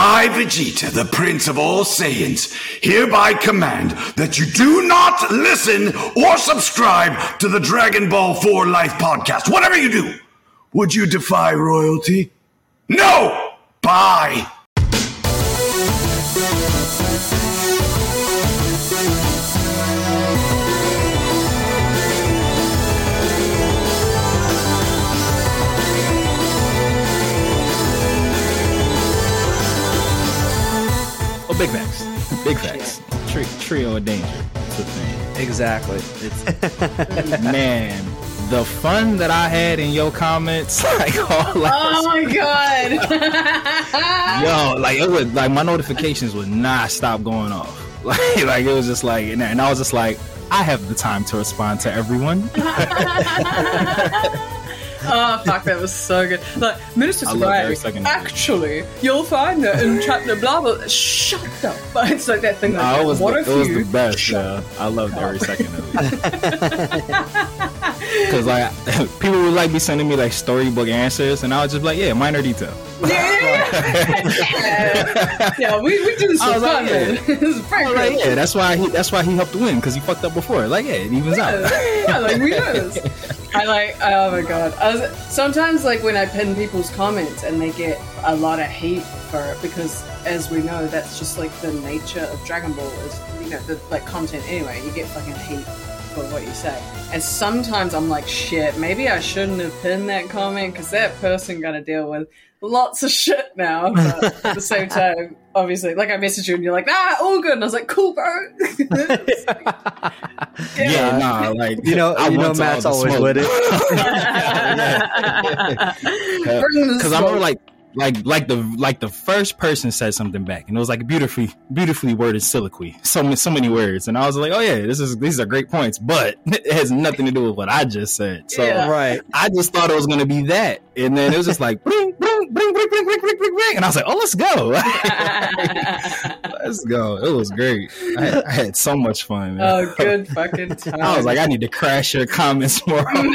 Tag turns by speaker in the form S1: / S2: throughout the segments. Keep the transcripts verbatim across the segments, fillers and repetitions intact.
S1: I, Vegeta, the Prince of all Saiyans, hereby command that you do not listen or subscribe to the Dragon Ball four Life podcast. Whatever you do, would you defy royalty? No! Bye!
S2: Oh, big facts. Big facts. Tri- trio of danger. That's the thing.
S3: Exactly.
S2: It's, man, the fun that I had in your comments, like all last
S4: Oh my god.
S2: yo, like it was like my notifications would not stop going off. Like, like it was just like, and, and I was just like, I have the time to respond to everyone.
S4: Oh fuck, that was so good. Like, Minister Gray, actually, you'll find that in chapter blah blah. Shut up! But it's like that thing. Like,
S2: no, it was,
S4: what
S2: the,
S4: if
S2: it was
S4: you
S2: the best. Yeah, I loved every second of it. Because like people would like be sending me like storybook answers, and I was just like, yeah, minor detail.
S4: Yeah, yeah, yeah. We we do this for fun,
S2: like,
S4: man.
S2: Yeah.
S4: It's very
S2: like,
S4: good.
S2: yeah, that's why he that's why he helped win, because he fucked up before. Like, yeah, it evens
S4: Yeah,
S2: out.
S4: yeah, like we know this. I like. Oh my god. I was, sometimes, like when I pin people's comments and they get a lot of hate for it, because as we know, that's just like the nature of Dragon Ball. Is, you know, the like content anyway. You get fucking hate for what you say. And sometimes I'm like, shit, maybe I shouldn't have pinned that comment, because that person got to deal with lots of shit now. But at the same time, obviously, like I messaged you and you're like, ah, all good. And I was like, cool, bro.
S2: yeah. yeah, nah, like
S3: you know,
S2: I
S3: you know, Matt's always smoke. With it.
S2: Because I remember, like. Like, like the like the first person said something back, and it was like beautifully, beautifully worded soliloquy. So many, so many words, and I was like, "Oh yeah, this is these are great points," but it has nothing to do with what I just said. So,
S4: yeah.
S3: right,
S2: I just thought it was gonna be that, and then it was just like, bring, bring, bring, bring, bring, bring, bring, bring, bring, and I was like, "Oh, let's go, let's go." It was great. I had, I had so much fun. Man.
S4: Oh, good fucking time.
S2: I was like, I need to crash your comments more.
S4: Oh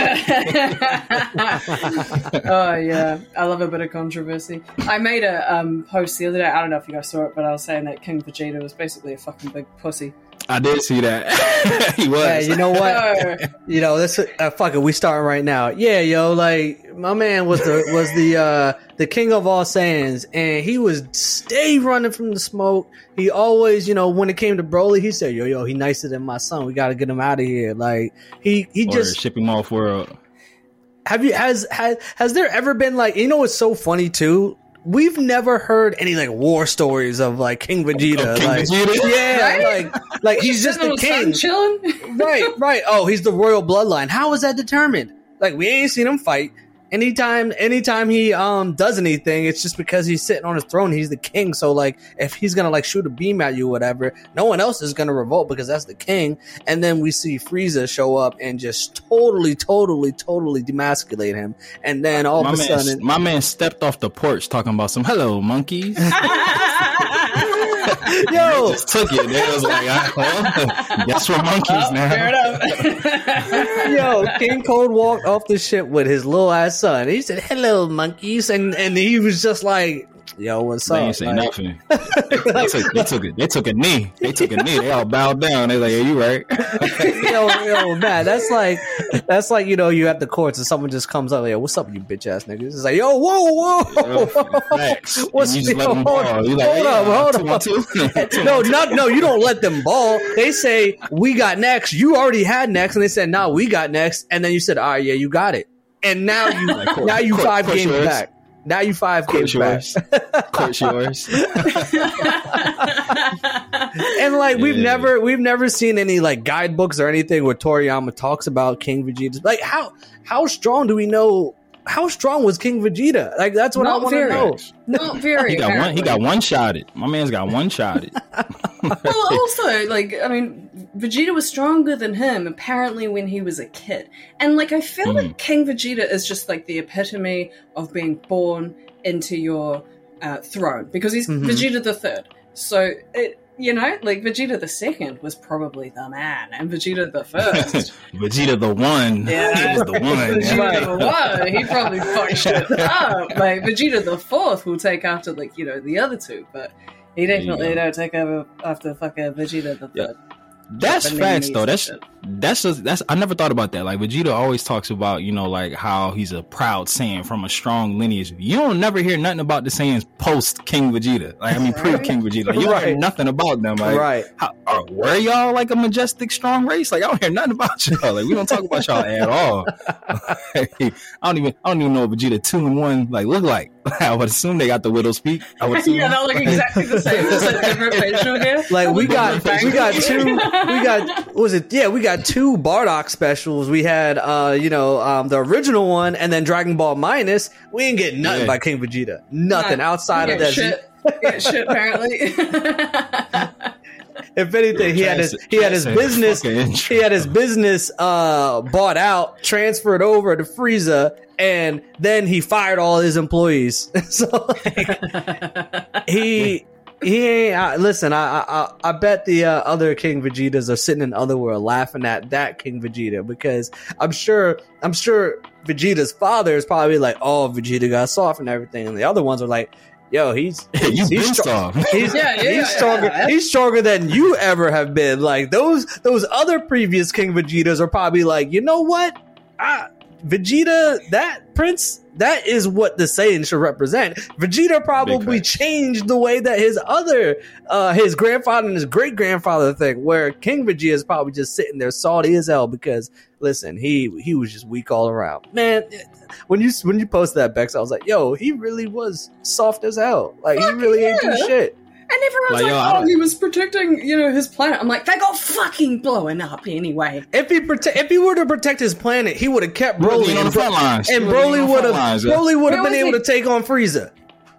S4: yeah, I love a bit of controversy. I made a um, post the other day. I don't know if you guys saw it, but I was saying that King Vegeta was basically a fucking big pussy.
S2: I did see that. He was.
S3: Yeah, you know what? you know, this uh, fuck it. We starting right now. Yeah, yo, like my man was the was the uh, the king of all Saiyans, and he was stay running from the smoke. He always, you know, when it came to Broly, he said, "Yo, yo, he nicer than my son. We got to get him out of here." Like he he
S2: or
S3: just
S2: ship him off world.
S3: Have you has has has there ever been like, you know what's so funny too? We've never heard any like war stories of like King Vegeta.
S2: Oh, King
S3: like,
S2: Vegeta?
S3: Yeah,
S4: Right?
S3: like like he's just the king.
S4: Chilling.
S3: Right, right. Oh, he's the royal bloodline. How is that determined? Like we ain't seen him fight. Anytime anytime he um does anything, it's just because he's sitting on his throne. He's the king. So like if he's gonna like shoot a beam at you or whatever, no one else is gonna revolt because that's the king. And then we see Frieza show up and just totally, totally, totally demasculate him. And then all
S2: my
S3: of a
S2: man,
S3: sudden,
S2: my man stepped off the porch talking about some hello monkeys.
S3: yo,
S2: just took it. They was like, ah, well, guess we're monkeys
S4: Oh,
S2: now.
S4: fair enough.
S3: yo, King Cold walked off the ship with his little ass son. He said, "Hello, monkeys," and and he was just like, "Yo, what's
S2: They
S3: up?"
S2: ain't say
S3: Like,
S2: nothing. They, they took, they took it. They took a knee. They took a knee. They all bowed down. They like, yeah, you right.
S3: yo, yo, man, that's like, that's like, you know, you at the courts and someone just comes up, like, "What's up, you bitch ass niggas?" It's like, "Yo, whoa, whoa,
S2: Facts.
S3: What's
S2: And you just
S3: yo,
S2: let them
S3: hold,
S2: ball. You like,
S3: hold
S2: yeah,
S3: up, hold
S2: two,
S3: up.
S2: two, two.
S3: No, not no. You don't let them ball. They say we got next. You already had next, and they said, "Nah, we got next." And then you said, "All right, yeah, you got it." And now you,
S2: Like, court,
S3: now you
S2: court,
S3: five
S2: court
S3: games
S2: yours.
S3: back. Now you five
S2: Court
S3: games back.
S2: yours. Court yours.
S3: And like we've
S2: Yeah.
S3: never we've never seen any like guidebooks or anything where Toriyama talks about King Vegeta. Like how how strong do we know? How strong was King Vegeta? Like that's what
S4: Not
S3: I want to
S4: very.
S3: know.
S4: Not very.
S2: He got one. He
S4: apparently.
S2: got one shot it. My man's got one shot it.
S4: Well, also, like, I mean, Vegeta was stronger than him, apparently, when he was a kid. And, like, I feel
S2: Mm.
S4: like King Vegeta is just, like, the epitome of being born into your uh, throne. Because he's
S3: Mhm.
S4: Vegeta the Third. So, it, you know, like Vegeta the second was probably the man, and Vegeta the first,
S2: Vegeta the one,
S4: yeah,
S2: he was the one.
S4: Vegeta the one, he probably fucked shit up. Like Vegeta the fourth will take after like you know the other two, but he definitely don't take over after fucking Vegeta the third.
S2: Yeah. That's facts though. That's that's just, that's I never thought about that. Like Vegeta always talks about, you know, like how he's a proud Saiyan from a strong lineage. You don't never hear nothing about the Saiyans post King Vegeta. Like I mean pre King Vegeta. Like, you right. don't hear nothing about them. Like,
S3: right.
S2: How, uh, were y'all like a majestic, strong race? Like I don't hear nothing about y'all. Like we don't talk about y'all at all. Like, I don't even I don't even know what Vegeta two and one like look like. I would assume they got the Widow's Peak. I would assume.
S4: Yeah, they look exactly the same. Just a different facial hair.
S3: Like we got we got two we got what was it? Yeah, we got two Bardock specials. We had uh, you know, um, the original one and then Dragon Ball Minus. We ain't getting nothing yeah. by King Vegeta. Nothing no, outside of that.
S4: Shit. Get shit apparently.
S3: If anything, he had his he had his business he had his business uh bought out, transferred over to Frieza, and then he fired all his employees. So like, he he ain't uh, listen. I I I bet the uh, other King Vegetas are sitting in Otherworld laughing at that King Vegeta because I'm sure I'm sure Vegeta's father is probably like, oh, Vegeta got soft and everything, and the other ones are like, yo, he's he's, he's, strong. he's,
S4: yeah, yeah,
S3: he's
S4: yeah,
S3: stronger.
S4: Yeah.
S3: He's stronger than you ever have been. Like those those other previous King Vegetas are probably like, you know what, I, Vegeta, that Prince, that is what the Saiyan should represent. Vegeta probably changed the way that his other, uh, his grandfather and his great grandfather think. Where King Vegeta is probably just sitting there salty as hell because listen, he he was just weak all around, man. When you when you posted that, Bex, I was like, yo, he really was soft as hell. Like,
S4: Fuck
S3: he really
S4: yeah.
S3: ain't do shit.
S4: And everyone's
S2: like,
S4: like,
S2: yo,
S4: oh, he was protecting, you know, his planet. I'm like, they got fucking blown up anyway.
S3: If he prote- if he were to protect his planet, he would have kept Broly
S2: on the front lines.
S3: And Broly would have Broly would have been able
S4: he?
S3: to take on Frieza.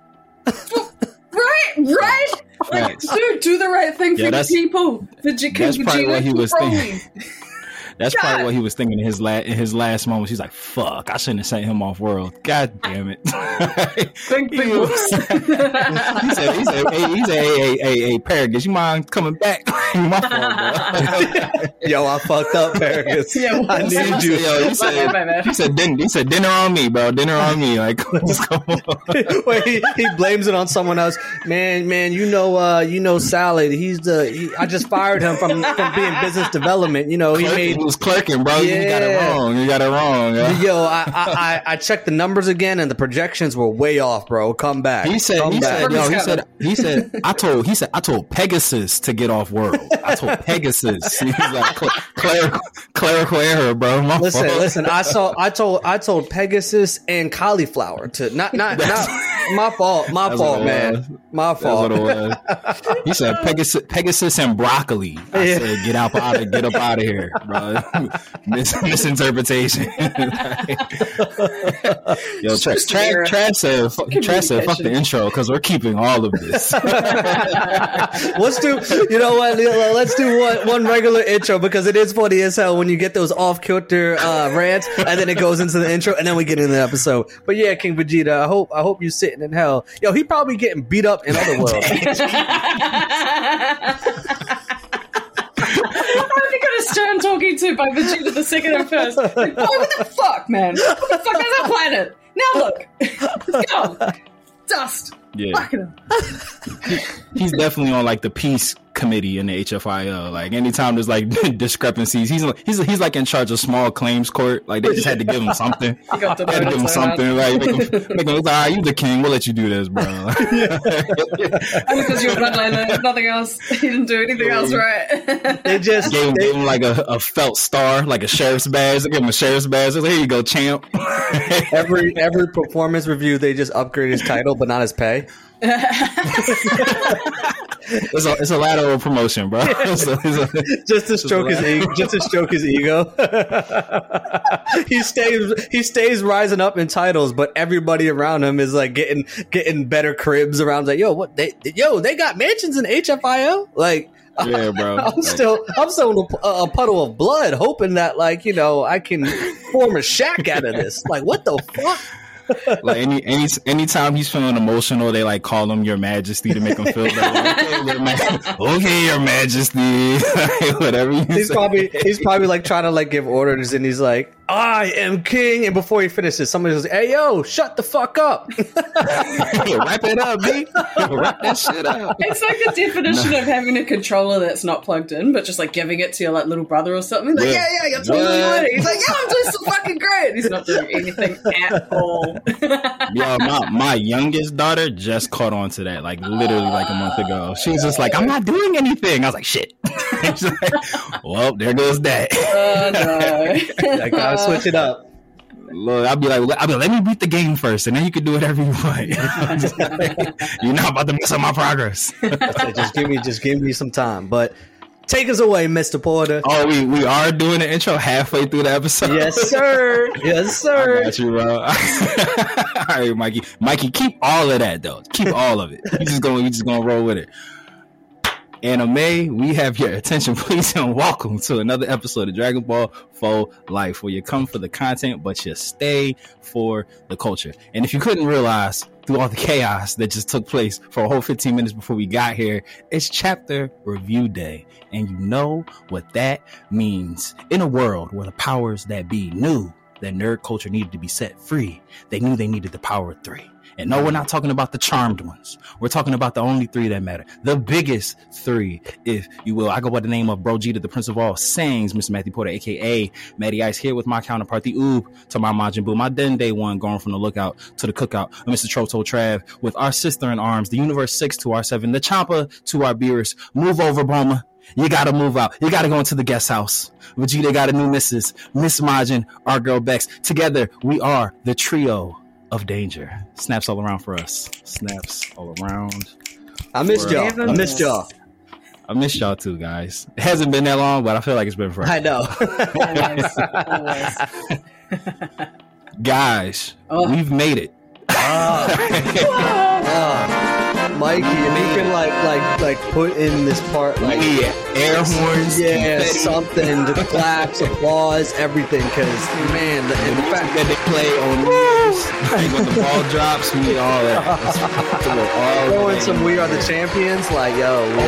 S4: Right, right. Like, dude, do the right thing for yeah, the people. The King
S2: That's probably what he was
S4: Broly.
S2: thinking. That's God. probably what he was thinking in his last in his last moments. He's like, "Fuck, I shouldn't have sent him off world. God damn it!"
S4: Big, big whoops.
S2: he said, "He said, hey, he said, hey, hey, hey, hey, Paragus, you mind coming back? My fault, bro."
S3: Yo, I fucked up, Paragus.
S4: Yeah,
S3: I need you.
S2: Yo, he said, he said, dinner, he said, dinner on me, bro. Dinner on me. Like, just come on.
S3: Wait, he, he blames it on someone else. Man, man, you know, uh, you know, Salad. He's the. He, I just fired him from from being business development. You know, he made.
S2: Was clerking, bro.
S3: Yeah.
S2: You got it wrong. You got it wrong. Yeah.
S3: Yo, I, I I checked the numbers again, and the projections were way off, bro. Come back.
S2: He said.
S3: Come
S2: He
S3: back.
S2: said. Yo, he said. He said. I told. He said. I told Pegasus to get off world. I told Pegasus. He's like clerical, clerical error, bro. My
S3: listen,
S2: fault.
S3: listen. I saw. I told. I told Pegasus and cauliflower to not not not. My fault. My
S2: That's
S3: fault, man. My fault.
S2: That's what it was. He said Pegasus, Pegasus and broccoli. I yeah. said, get out, out of, get up out of here, bro. Mis- misinterpretation. Yo, Trash tra- tra- said, Trash said, fuck the intro because we're keeping all of this.
S3: Let's do. You know what? Let's do one one regular intro because it is funny as hell when you get those off kilter uh, rants and then it goes into the intro and then we get into the episode. But yeah, King Vegeta, I hope I hope you sitting in hell. Yo, he probably getting beat up in other worlds.
S4: I'm gonna stern talking to by Vegeta the second and first. Like, boy, what the fuck, man? What the fuck is our planet? Now look, let's go. Dust.
S2: Yeah, he's definitely on like the peace committee in the H F I L. Like anytime there's like discrepancies, he's he's he's like in charge of small claims court. Like they just had to give him something. They had to give him something. Like make him, make him, all right, you the king. We'll let you do this, bro.
S4: And because you're bloodline, nothing else. He didn't do anything else right.
S3: They just
S2: gave,
S3: they,
S2: gave him like a, a felt star, like a sheriff's badge. They gave him a sheriff's badge. Like, here you go, champ.
S3: every every performance review, they just upgrade his title, but not his pay.
S2: it's a it's a lateral promotion, bro. It's a, it's a,
S3: just to stroke his ego. Just to stroke his ego. he stays he stays rising up in titles, but everybody around him is like getting getting better cribs around. Like, yo, what they yo they got mansions in H F I L, like.
S2: Yeah, bro.
S3: I'm
S2: like,
S3: still, I'm still in a, a puddle of blood, hoping that, like, you know, I can form a shack out of this. Like, what the fuck?
S2: Like any any anytime he's feeling emotional, they like call him Your Majesty to make him feel better. Okay, Your Ma- okay, Your Majesty. Whatever. You
S3: he's
S2: say.
S3: probably he's probably like trying to like give orders, and he's like, "I am king." And before he finishes, somebody goes, "Hey, yo, shut the fuck up."
S2: Wrap it up, B. Wrap that shit up.
S4: It's like the definition no. of having a controller that's not plugged in, but just like giving it to your like little brother or something. Like, yeah, yeah, you're totally doing it. He's like, yeah, I'm doing so fucking great. He's not doing anything at all.
S2: Yo, my, my youngest daughter just caught on to that, like literally like a month ago. She was just like, I'm not doing anything. I was like, shit. She's like, well, there goes that.
S4: Oh, no.
S3: I gotta switch it up.
S2: Look, I'll be like, I'll be like, let me beat the game first, and then you can do whatever you want. You're not about to mess up my progress.
S3: just give me, just give me some time. But take us away, Mister Porter.
S2: Oh, we, we are doing the intro halfway through the episode.
S3: Yes, sir. Yes, sir.
S2: I got you, bro. All right, Mikey. Mikey, keep all of that though. Keep all of it. We just going, we just gonna roll with it. Anime, we have your attention, please, and welcome to another episode of Dragon Ball for Life, where you come for the content, but you stay for the culture. And if you couldn't realize through all the chaos that just took place for a whole fifteen minutes before we got here, it's chapter review day. And you know what that means. In a world where the powers that be knew that nerd culture needed to be set free, they knew they needed the power of three. And no, we're not talking about the charmed ones. We're talking about the only three that matter. The biggest three, if you will. I go by the name of Bro Gita, the Prince of All Sayings, Mister Matthew Porter, a k a. Matty Ice, here with my counterpart, the Oob, to my Majin Buu, my Dende one, going from the lookout to the cookout, Mister Troto Trav, with our sister in arms, the Universe six to our seven, the Champa to our Beerus. Move over, Bulma. You gotta move out. You gotta go into the guest house. Vegeta got a new missus, Miss Majin, our girl Bex. Together, we are the trio of danger. Snaps all around for us. Snaps all around.
S3: I missed y'all. I missed y'all.
S2: I missed y'all too, guys. It hasn't been that long, but I feel like it's been forever.
S3: I know.
S4: Always. Always.
S2: Guys,
S4: oh.
S2: we've made it.
S3: Oh. oh. Mikey, and you can like like like put in this part like
S2: yeah, air horns,
S3: yeah,
S2: confetti.
S3: something, the claps, applause, everything. Because man, the,
S2: the
S3: in fact
S2: that they play on news, like when the ball drops, we need all that.
S3: Throwing some "We Are the Champions," like yo,
S2: oh,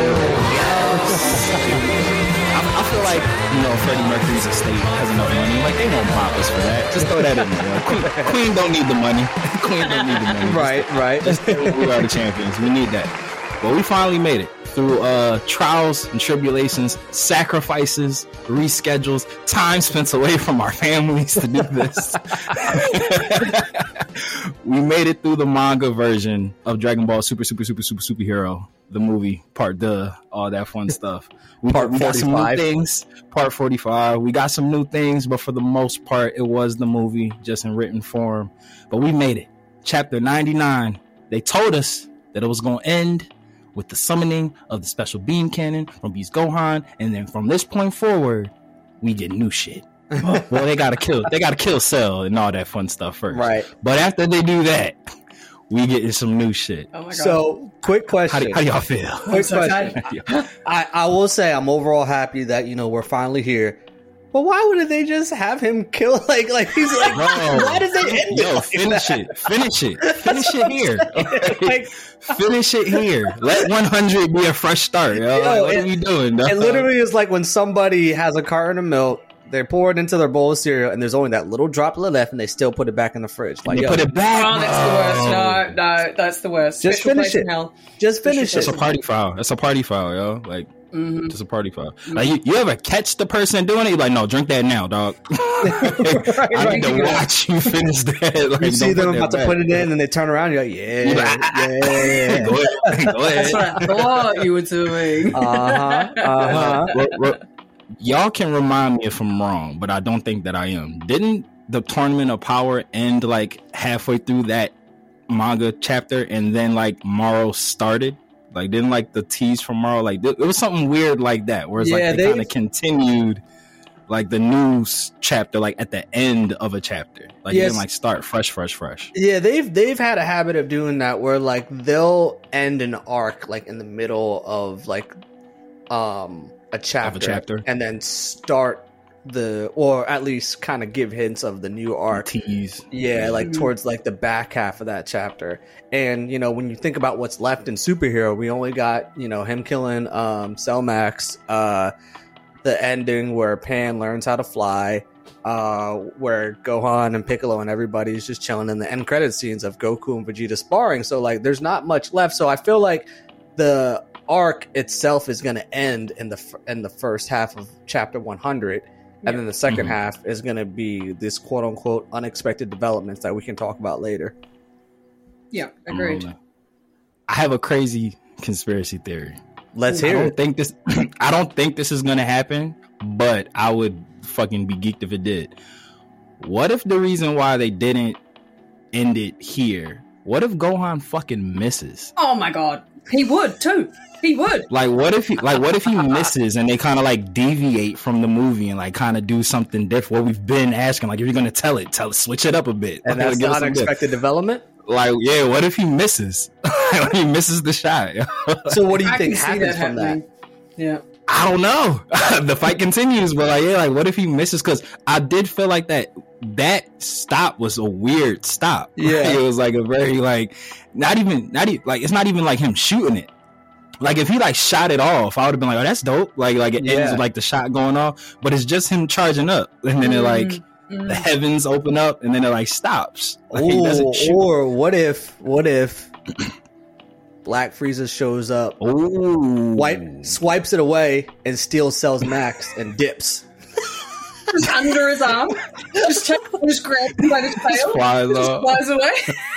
S2: yes. I, I feel like, you know, Freddie Mercury's estate has enough money. Like, they won't pop us for that. Just throw that in there. Queen, Queen don't need the money. Queen don't need the money.
S3: Right,
S2: just,
S3: right.
S2: Just we are the champions. We need that. But we finally made it through uh, trials and tribulations, sacrifices, reschedules, time spent away from our families to do this. We made it through the manga version of Dragon Ball Super, Super, Super, Super, Superhero, the movie, part duh, all that fun stuff. We,
S3: part
S2: we got some new things. Part forty-five. We got some new things, but for the most part, it was the movie, just in written form. But we made it. Chapter ninety-nine. They told us that it was going to end with the summoning of the special beam cannon from Beast Gohan, and then from this point forward, we get new shit. Well, they gotta kill. They gotta kill Cell and all that fun stuff first.
S3: Right.
S2: But after they do that, we get some new shit.
S4: Oh my God.
S3: So, quick question.
S2: How do, how do y'all feel?
S3: Quick question. I, I will say I'm overall happy that, you know, we're finally here. But why wouldn't they just have him kill, like, like he's like,
S2: Bro,
S3: why did they end
S2: yo,
S3: it like
S2: finish
S3: that?
S2: it. Finish it. Finish it here.
S3: Like,
S2: Finish it here. Let one hundred be a fresh start. Yo.
S3: Yo,
S2: Like, what
S3: it-
S2: are we doing? Dog?
S3: It literally is like when somebody has a carton of milk, they pour it into their bowl of cereal, and there's only that little droplet left, and they still put it back in the fridge. Like,
S2: You
S3: yo,
S2: put it back.
S4: Oh, that's the worst. No, no, that's the worst.
S3: Just
S4: Special
S3: finish
S4: place in
S3: it.
S4: hell.
S3: just finish
S4: That's
S2: That's
S3: it.
S2: a party foul. That's a party foul, yo. Like,
S4: Mhm.
S2: just a party foul. Like, you, you ever catch the person doing it? You're like, no, drink that now, dog. I need to watch you finish that. Like,
S3: You see
S2: don't
S3: them
S2: put
S3: about
S2: that
S3: to put
S2: back.
S3: it in, and they turn around. You're like, yeah,
S2: You're like, ah, ah, ah,
S3: yeah.
S2: Go ahead. Go ahead.
S4: That's what I thought you were doing.
S3: Uh huh. Uh huh.
S2: Ro- ro- y'all can remind me if I'm wrong, but I don't think that I am. Didn't the Tournament of Power end like halfway through that manga chapter, and then like Morrow started? Like, didn't like the tease from Morrow? Like, it was something weird like that, where it's
S3: Yeah,
S2: like they
S3: they-
S2: kind of continued like the news chapter, like at the end of a chapter. Like,
S3: Yes.
S2: you didn't like start fresh, fresh, fresh.
S3: Yeah, they've they've had a habit of doing that, where like they'll end an arc like in the middle of like um a chapter,
S2: chapter.
S3: and then start the or at least kind of give hints of the new arc.
S2: Tease.
S3: Yeah, like mm-hmm. towards like the back half of that chapter. And you know, when you think about what's left in Superhero, we only got, you know, him killing um Cellmax, uh the ending where Pan learns how to fly, uh where Gohan and Piccolo and everybody's just chilling in the end credit scenes of Goku and Vegeta sparring. So like there's not much left. So I feel like the arc itself is going to end in the in the first half of chapter one hundred. And then the second mm-hmm. half is going to be this quote unquote unexpected developments that we can talk about later.
S4: Yeah, agreed.
S2: Um, I have a crazy conspiracy theory.
S3: Let's hear
S2: I don't
S3: it.
S2: Think this, I don't think this is going to happen, but I would fucking be geeked if it did. What if the reason why they didn't end it here, what if Gohan fucking misses?
S4: Oh my god. He would too. He would.
S2: Like what if he like what if he misses and they kind of like deviate from the movie and like kind of do something different? What we've been asking, like if you're gonna tell it, tell it, switch it up a bit.
S3: And that's the unexpected development.
S2: Like yeah, what if he misses? What if he misses the shot?
S3: So what do you
S4: I
S3: think
S4: can
S3: happens
S4: that
S3: from
S4: happening.
S3: that?
S4: Yeah.
S2: I don't know. The fight continues, but like yeah, like what if he misses? Because I did feel like that that stop was a weird stop.
S3: Yeah,
S2: it was like a very like not even not even like it's not even like him shooting it. Like if he like shot it off, I would have been like, "Oh, that's dope!" Like like it yeah. ends with like the shot going off, but it's just him charging up, and then mm, it like mm. the heavens open up, and then it like stops. Like,
S3: Ooh,
S2: he doesn't shoot.
S3: Or what if what if Black Frieza shows up,
S2: Ooh.
S3: wipe, swipes it away, and steals Cell's Max and dips.
S4: Just under his arm, just, take, just grabs him by his tail,
S2: flies,
S4: just flies away.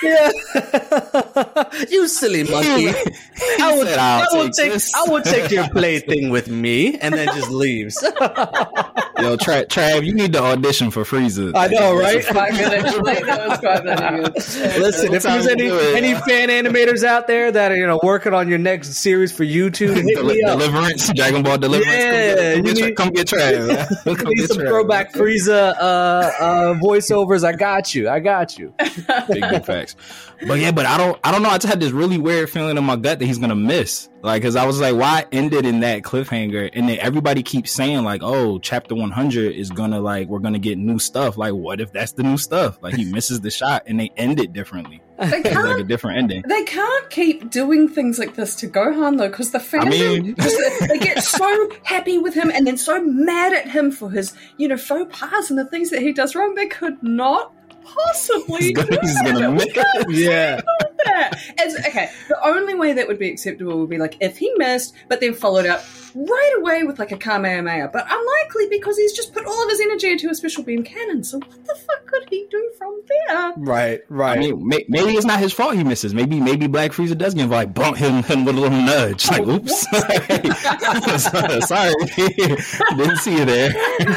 S3: Yeah, you silly monkey! I will,
S2: said,
S3: I will
S2: take,
S3: take, I will take your plaything with me, and then just leaves.
S2: Yo, Trav, Trav, you need to audition for Frieza.
S3: I know, right?
S4: Quite good, actually. That was quite very good.
S3: Listen, if there's any any fan animators out there that are you know working on your next series for YouTube, hit
S2: Del-
S3: me up.
S2: Deliverance, Dragon Ball Deliverance.
S3: Yeah,
S2: come, get,
S3: you
S2: come,
S3: need,
S2: get, come get Trav. Come
S3: need
S2: get
S3: some
S2: Trav.
S3: throwback Frieza uh, uh, voiceovers. I got you. I got you.
S2: Big, big facts. But yeah, but I don't, I don't know. I just had this really weird feeling in my gut that he's gonna miss. Like, cause I was like, why end it in that cliffhanger? And then everybody keeps saying like, oh, chapter one hundred is gonna like, we're gonna get new stuff. Like, what if that's the new stuff? Like, he misses the shot and they end it differently.
S4: They
S2: it's like a different ending.
S4: They can't keep doing things like this to Gohan though, because the fandom, I mean, just, they get so happy with him and then so mad at him for his, you know, faux pas and the things that he does wrong. They could not possibly
S2: he's gonna, he's gonna make it.
S3: Yeah.
S4: It's, okay, the only way that would be acceptable would be like if he missed, but then followed up right away with like a Kamehameha, but unlikely because he's just put all of his energy into a special beam cannon. So what the fuck could he do from there?
S3: Right, right.
S2: I mean, may, maybe it's not his fault he misses. Maybe, maybe Black Frieza does give like bump him, him with a little nudge. Like, oops, sorry, didn't see you there.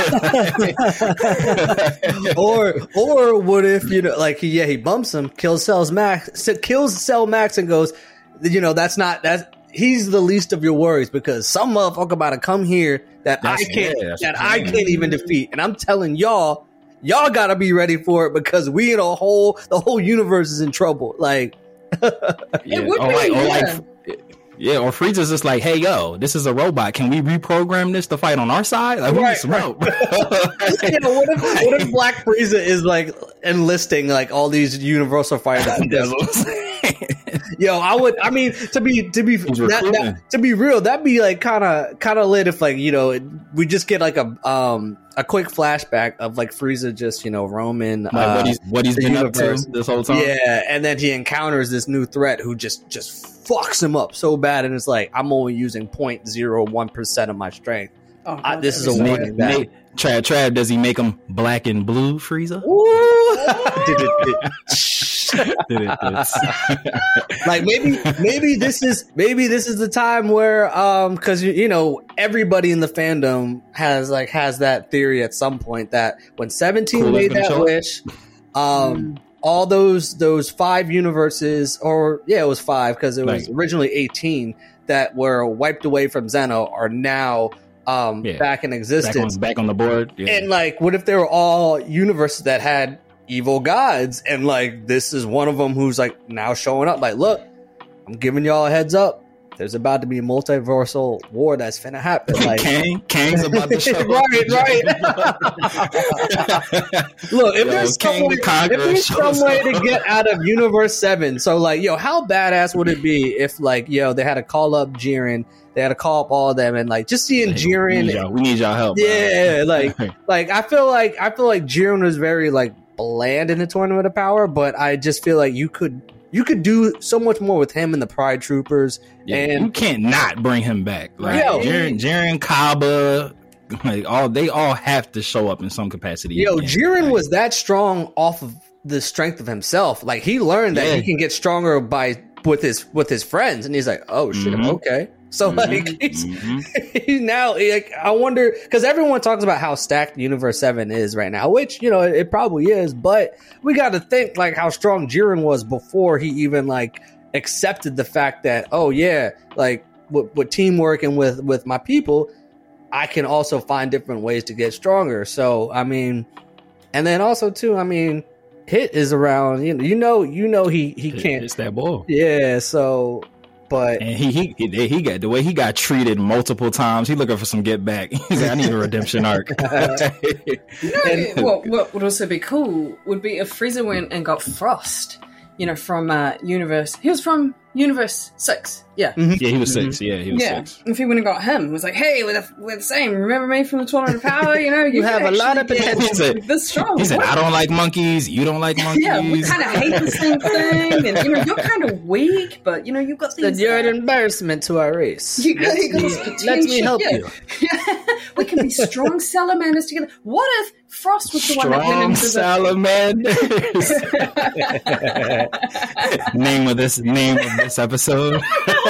S3: or, or what if you know, like, yeah, he bumps him, kills Cell's Max, kills Cell Max, and goes, you know, that's not that's. He's the least of your worries because some motherfucker about to come here that that's, I can't yeah, that I can't even defeat, and I'm telling y'all, y'all gotta be ready for it because we in a whole the whole universe is in trouble. Like,
S4: yeah. It would
S2: or
S4: be,
S2: like, or
S4: yeah.
S2: like, yeah, or Frieza's just like, hey, yo, this is a robot. Can we reprogram this to fight on our side? Like, we
S3: right,
S2: need some help.
S3: you know, what if what if Black Frieza is like enlisting like all these Universal fighters? Yo, I would. I mean, to be to be that, that, to be real, that'd be like kind of kind of lit if like you know we just get like a um a quick flashback of like Frieza just you know roaming
S2: like
S3: uh,
S2: what he's what he's been universe. up to this whole time.
S3: Yeah, and then he encounters this new threat who just just fucks him up so bad, and it's like I'm only using zero point zero one percent of my strength. Oh, I, this is a warning.
S2: That Trav, Trav, does he make him black and blue Frieza?
S3: did it, did. Like maybe maybe this is maybe this is the time where um because you, you know everybody in the fandom has like has that theory at some point that when seventeen cool, made that wish um mm. all those those five universes or yeah it was five because it was right. originally eighteen that were wiped away from Zeno are now um yeah. back in existence
S2: back on, back on the board
S3: yeah. And like what if they were all universes that had evil gods and like this is one of them who's like now showing up like look I'm giving y'all a heads up there's about to be a multiversal war that's finna happen. Like
S2: Kang, Kang's about to show up.
S3: right, right. Look, if
S2: Yo,
S3: there's
S2: Kang
S3: some way,
S2: the Conqueror
S3: if there's some
S2: shows
S3: way
S2: up.
S3: to get out of Universe Seven, so like, yo, how badass would it be if like, yo, they had to call up Jiren, they had to call up all of them, and like just seeing
S2: Hey,
S3: Jiren,
S2: we need y'all, we need y'all help. bro.
S3: yeah, like, like I feel like I feel like Jiren was very like bland in the Tournament of Power, but I just feel like you could you could do so much more with him and the Pride Troopers.
S2: Yeah,
S3: and
S2: you can't not bring him back. Like
S3: Yo.
S2: Jiren, Jiren, Kaba, like all they all have to show up in some capacity.
S3: yo,
S2: again.
S3: Jiren
S2: Like,
S3: was that strong off of the strength of himself. Like he learned that
S2: Yeah.
S3: he can get stronger by with his with his friends, and he's like, oh shit,
S2: Mhm.
S3: okay. So
S2: Mhm,
S3: like he's,
S2: mhm.
S3: he's now like I wonder because everyone talks about how stacked Universe Seven is right now, which you know it, it probably is, but we got to think like how strong Jiren was before he even like accepted the fact that oh yeah, like with, with teamwork and with with my people, I can also find different ways to get stronger. So I mean, and then also too, I mean, Hit is around. You know, you know, you know he he can't.
S2: It's that boy.
S3: Yeah. So, but
S2: And he, he he he got the way he got treated multiple times. He looking for some get back. He's like, I need a redemption arc.
S4: You know, what, what would also be cool would be if Frieza went and got Frost, you know, from uh, Universe. He was from Universe Six, yeah,
S2: Yeah, he was six. Yeah, he was
S4: yeah.
S2: six.
S4: If he went and got him, it was like, hey, we're the, we're the same. Remember me from the Tournament of Power? You know, you,
S3: You have
S4: can
S3: a lot
S4: actually
S3: of
S4: get
S2: potential. He said-
S4: This strong.
S2: He said,
S4: What?
S2: I don't like monkeys. You don't like monkeys.
S4: Yeah, we kind of hate the same thing, and you know, you're kind of weak, but you know, you've got
S3: that
S4: these.
S3: you're an
S4: uh,
S3: embarrassment to our race.
S4: You got- you got
S3: Let
S4: this
S3: me-
S4: potential.
S3: let me help
S4: Yeah.
S3: you.
S4: We can be strong salamanders together. What if Frost was the one that went
S2: Strong
S4: into the
S2: salamanders. name of this name of this episode.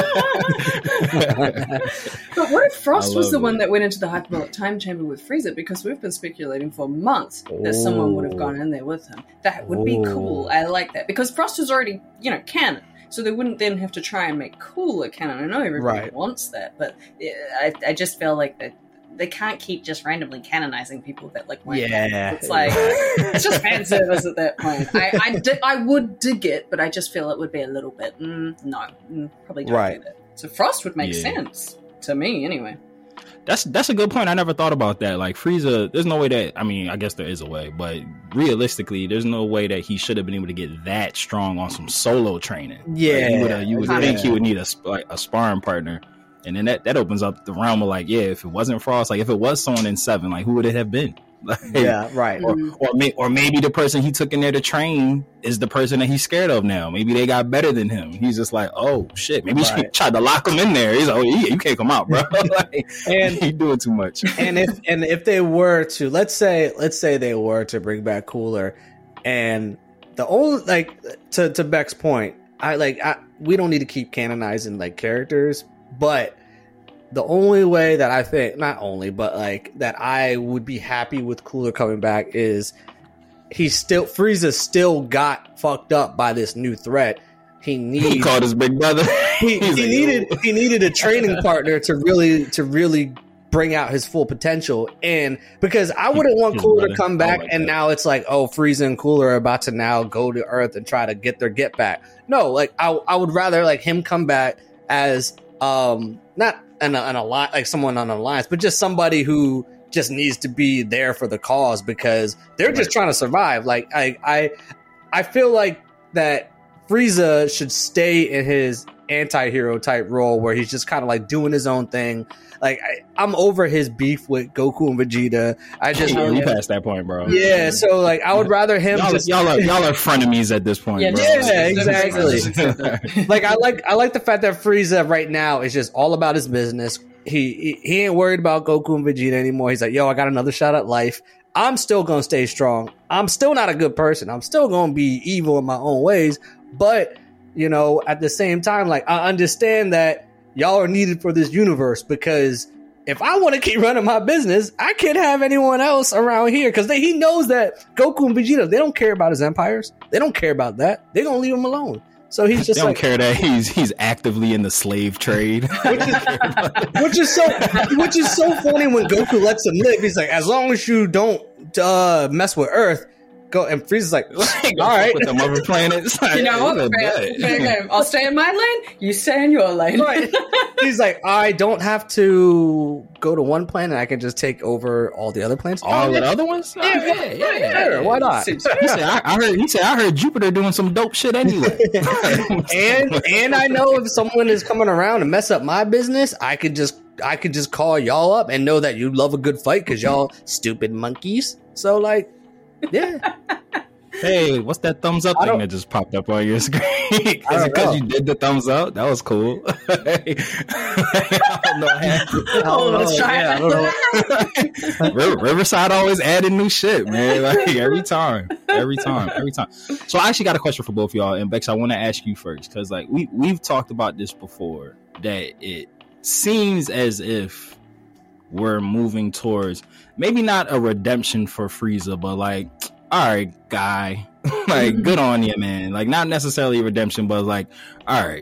S4: But what if Frost
S2: I
S4: was the
S2: love
S4: one
S2: it.
S4: that went into the hyperbolic time chamber with Frieza? Because we've been speculating for months that someone would have gone in there with him. That would be
S3: Ooh.
S4: cool. I like that. Because Frost is already, you know, canon. So they wouldn't then have to try and make cooler canon. I know everybody
S3: Right.
S4: wants that, but yeah, I, I just feel like that they can't keep just randomly canonizing people that like weren't canon.
S3: Yeah.
S4: It's like it's just fan service at that point. I I, di- I would dig it, but I just feel it would be a little bit mm, no, mm, probably don't
S3: Right.
S4: do that. So Frost would make
S2: Yeah.
S4: sense to me anyway.
S2: That's that's a good point. I never thought about that. Like Frieza, there's no way that I mean, I guess there is a way, but realistically, there's no way that he should have been able to get that strong on some solo training.
S3: Yeah.
S2: Like, you would, you would
S4: Yeah.
S2: think he would need a sp- like, a sparring partner, and then that, that opens up the realm of like, yeah, if it wasn't Frost, like if it was someone in seven, like who would it have been? Like,
S3: Yeah, right.
S2: Or, or, may, or maybe the person he took in there to train is the person that he's scared of now. Maybe they got better than him. He's just like, oh shit. Maybe she
S3: Right.
S2: tried to lock him in there. He's like, oh yeah, you can't come out, bro. like,
S3: And-
S2: he doing too much.
S3: and if and if they were to let's say let's say they were to bring back Cooler, and the only like to to Beck's point, I like I, we don't need to keep canonizing like characters, but the only way that I think not only but like that I would be happy with Cooler coming back is he still Frieza still got fucked up by this new threat. He
S2: He
S3: needs
S2: called his big brother.
S3: he,
S2: He's
S3: he
S2: like,
S3: needed
S2: "Yo."
S3: he needed a training partner to really to really bring out his full potential. And because I wouldn't want
S2: His
S3: Cooler to
S2: brother.
S3: come
S2: I
S3: back
S2: like
S3: and
S2: that.
S3: now it's like, oh, Frieza and Cooler are about to now go to Earth and try to get their get back. No, like I I would rather like him come back as um not an an alliance like someone on an alliance, but just somebody who just needs to be there for the cause because they're just
S2: Right.
S3: trying to survive. Like I I I feel like that Frieza should stay in his anti-hero type role where he's just kind of like doing his own thing. Like I, I'm over his beef with Goku and Vegeta. I just
S2: Yeah, we
S3: yeah,
S2: passed that point, bro.
S3: so like I would rather him
S2: Y'all,
S3: just
S2: y'all are y'all are frenemies at this point,
S4: Yeah,
S2: bro.
S4: just-
S3: Yeah,
S4: just-
S3: exactly. like I like I like the fact that Frieza right now is just all about his business. He, he he ain't worried about Goku and Vegeta anymore. He's like, yo, I got another shot at life. I'm still gonna stay strong. I'm still not a good person. I'm still gonna be evil in my own ways. But you know, at the same time, like I understand that y'all are needed for this universe because if I want to keep running my business, I can't have anyone else around here because he knows that Goku and Vegeta, they don't care about his empires. They don't care about that. They're gonna leave him alone. So he's
S2: They
S3: just
S2: don't
S3: like,
S2: care that he's he's actively in the slave trade.
S3: which is, which is so, which is so funny when Goku lets him live. He's like, as long as you don't uh, mess with Earth, go. And Frieza's like,
S2: Like,
S3: all right.
S2: with them other planets.
S4: You know what?
S2: Like,
S4: Fair,
S2: bet.
S4: fair game. I'll stay in my lane. You stay in your lane.
S3: Right. He's like, I don't have to go to one planet. I can just take over all the other planets.
S2: All the other ones?
S3: Yeah, yeah, yeah, yeah, yeah, yeah. Why not?
S2: He said, I, I heard. He said, I heard Jupiter doing some dope shit anyway.
S3: and and I know if someone is coming around and mess up my business, I could just I could just call y'all up and know that you love a good fight because y'all stupid monkeys. So like, yeah.
S2: Hey, what's that thumbs up thing that just popped up on your screen? Is it because you did the thumbs up? That was cool. I don't know. I don't know. Yeah, I don't know. Riverside always adding new shit, man. Like every time, every time, every time. So I actually got a question for both of y'all, and Bex, I want to ask you first because, like, we we've talked about this before. That it seems as if we're moving towards maybe not a redemption for Frieza, but like. All right, guy, like, good on you, man. Like, not necessarily redemption, but like, all right,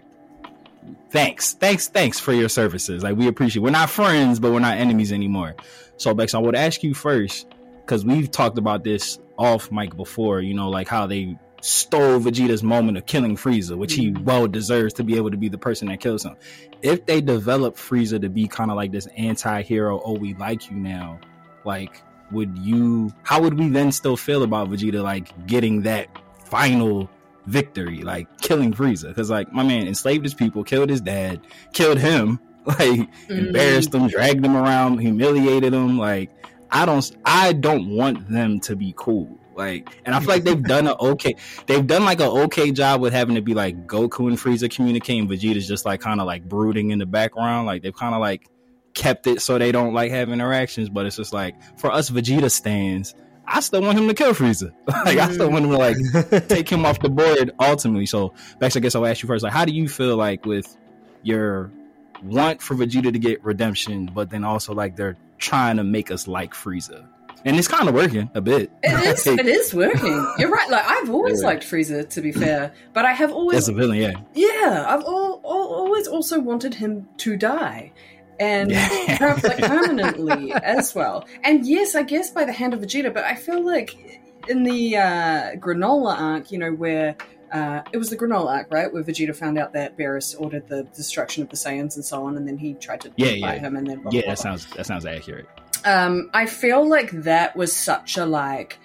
S2: thanks, thanks, thanks for your services. Like, we appreciate. We're not friends, but we're not enemies anymore. So, Bex, I would ask you first because we've talked about this off mic before. You know, like how they stole Vegeta's moment of killing Frieza, which he well deserves to be able to be the person that kills him. If they develop Frieza to be kind of like this anti-hero, oh, we like you now, like. Would you how would we then still feel about Vegeta like getting that final victory, like killing Frieza? Because like my man enslaved his people, killed his dad, killed him, like mm-hmm. embarrassed him, dragged him around, humiliated him. Like I don't I don't want them to be cool. Like, and I feel like they've done a okay they've done like an okay job with having to be like Goku and Frieza communicating. Vegeta's just like kind of like brooding in the background. Like they've kind of like kept it so they don't like have interactions, but it's just like for us Vegeta stands, I still want him to kill Frieza. Like I still want him to like take him off the board ultimately. So Bex, I guess I'll ask you first, like how do you feel like with your want for Vegeta to get redemption, but then also like they're trying to make us like Frieza? And it's kind of working a bit.
S4: It is. It is working. You're right. Like I've always yeah. liked Frieza, to be fair, but I have always
S2: as a villain, yeah,
S4: yeah. I've all, all, always also wanted him to die. And yeah. perhaps like permanently as well. And yes, I guess by the hand of Vegeta, but I feel like in the uh, Granola arc, you know, where uh, it was the Granola arc, right? Where Vegeta found out that Beerus ordered the destruction of the Saiyans and so on, and then he tried to
S2: yeah,
S4: fight
S2: yeah.
S4: him and then blah,
S2: Yeah,
S4: blah,
S2: that blah. sounds that sounds accurate.
S4: Um, I feel like that was such a like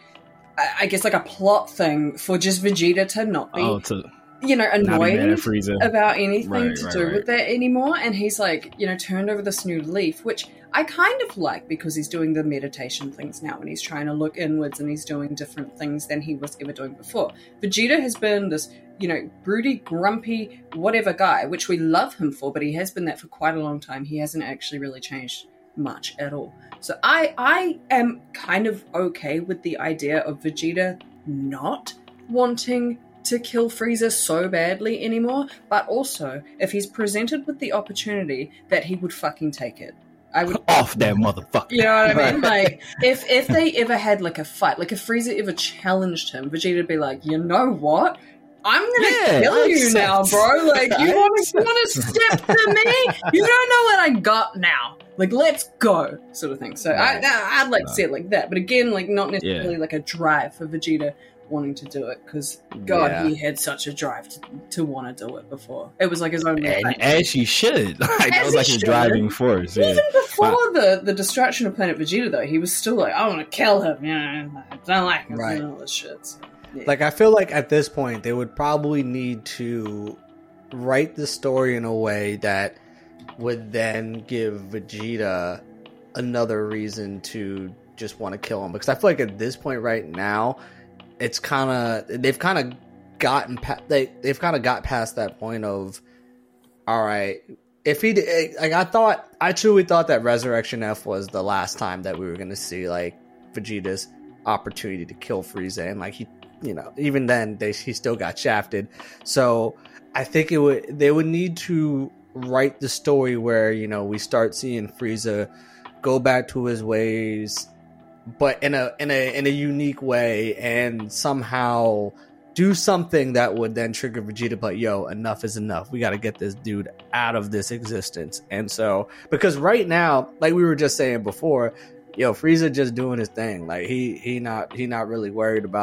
S4: I guess like a plot thing for just Vegeta to not be
S2: oh, to-
S4: you know, annoyed about anything
S2: right,
S4: to
S2: right,
S4: do
S2: right.
S4: with that anymore. And he's like, you know, turned over this new leaf, which I kind of like because he's doing the meditation things now and he's trying to look inwards and he's doing different things than he was ever doing before. Vegeta has been this, you know, broody, grumpy, whatever guy, which we love him for, but he has been that for quite a long time. He hasn't actually really changed much at all. So I, I am kind of okay with the idea of Vegeta not wanting to kill Frieza so badly anymore, but also if he's presented with the opportunity that he would fucking take it. I would
S2: off that motherfucker.
S4: You know what I mean? Like if if they ever had like a fight, like if Frieza ever challenged him, Vegeta would be like, you know what? I'm gonna
S2: yeah,
S4: kill you accept. now, bro. Like you want to you want to step to me? You don't know what I got now. Like let's go, sort of thing. So right. I I'd like right. to see it like that, but again, like not necessarily yeah. like a drive for Vegeta wanting to do it because God, yeah. he had such a drive to, to want to do it before. It was like his own
S2: and,
S4: thing.
S2: As he should. Like, that was like his driving force.
S4: Even
S2: yeah.
S4: before wow. the, the destruction of Planet Vegeta, though, he was still like, I want to kill him. You know, I don't like him.
S3: Right.
S4: And all this shit. So, yeah.
S3: Like, I feel like at this point, they would probably need to write the story in a way that would then give Vegeta another reason to just want to kill him. Because I feel like at this point right now, it's kind of they've kind of gotten pa- they they've kind of got past that point of all right, if he like I thought I truly thought that Resurrection F was the last time that we were going to see like Vegeta's opportunity to kill Frieza, and like he you know even then they he still got shafted. So I think it would they would need to write the story where you know we start seeing Frieza go back to his ways, but in a in a in a unique way, and somehow do something that would then trigger Vegeta. But yo, enough is enough. We got to get this dude out of this existence. And so, because right now, like we were just saying before, yo, Frieza just doing his thing. Like he he not he not really worried about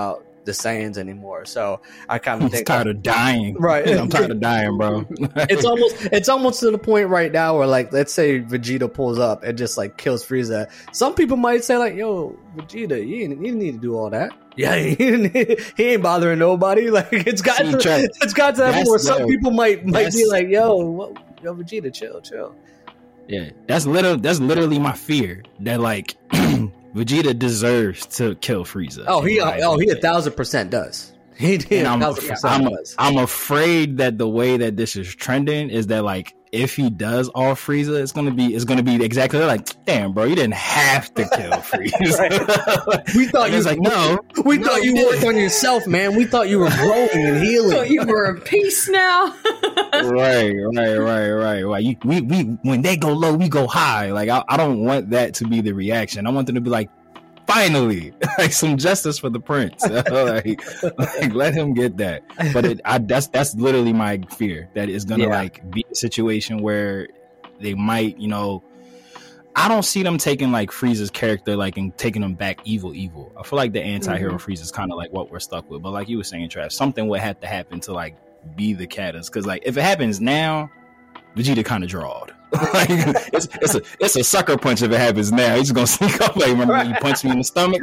S3: the Saiyans anymore. So I kind of think
S2: tired of dying.
S3: Right.
S2: I'm tired of dying, bro.
S3: it's almost it's almost to the point right now where, like, let's say Vegeta pulls up and just like kills Frieza. Some people might say like, "Yo, Vegeta, you didn't, you didn't need to do all that. Yeah, he, didn't, he ain't bothering nobody." Like, it's got to, it's got to have where some people might might be like, "Yo, what, yo, Vegeta, chill, chill."
S2: Yeah, that's literally that's literally my fear, that like Vegeta deserves to kill Frieza.
S3: Oh, he oh he a thousand percent does. He did.
S2: I'm,
S3: thousand percent
S2: I'm,
S3: does.
S2: I'm afraid that the way that this is trending is that, like, if he does all Frieza, it's gonna be it's gonna be exactly like, damn, bro, you didn't have to kill Frieza.
S3: We thought you
S2: was like, no,
S3: we
S2: no,
S3: thought you
S2: you
S3: worked on yourself, man. We thought you were growing and healing.
S4: Thought you were in peace now.
S2: right, right, right, right, right. You, we, we, when they go low, we go high. Like, I, I don't want that to be the reaction. I want them to be like, finally, like, some justice for the prince. like, like, let him get that. But it, I, that's that's literally my fear, that it's gonna yeah. like be a situation where they might, you know, I don't see them taking like Frieza's character like and taking him back evil, evil. I feel like the anti-hero mm-hmm. Frieza is kind of like what we're stuck with. But like you were saying, Trav, something would have to happen to like be the catalyst. Because like if it happens now, Vegeta kind of drawed. like, it's, it's a it's a sucker punch if it happens now. He's just gonna sneak up. Like, remember when you punched me in the stomach?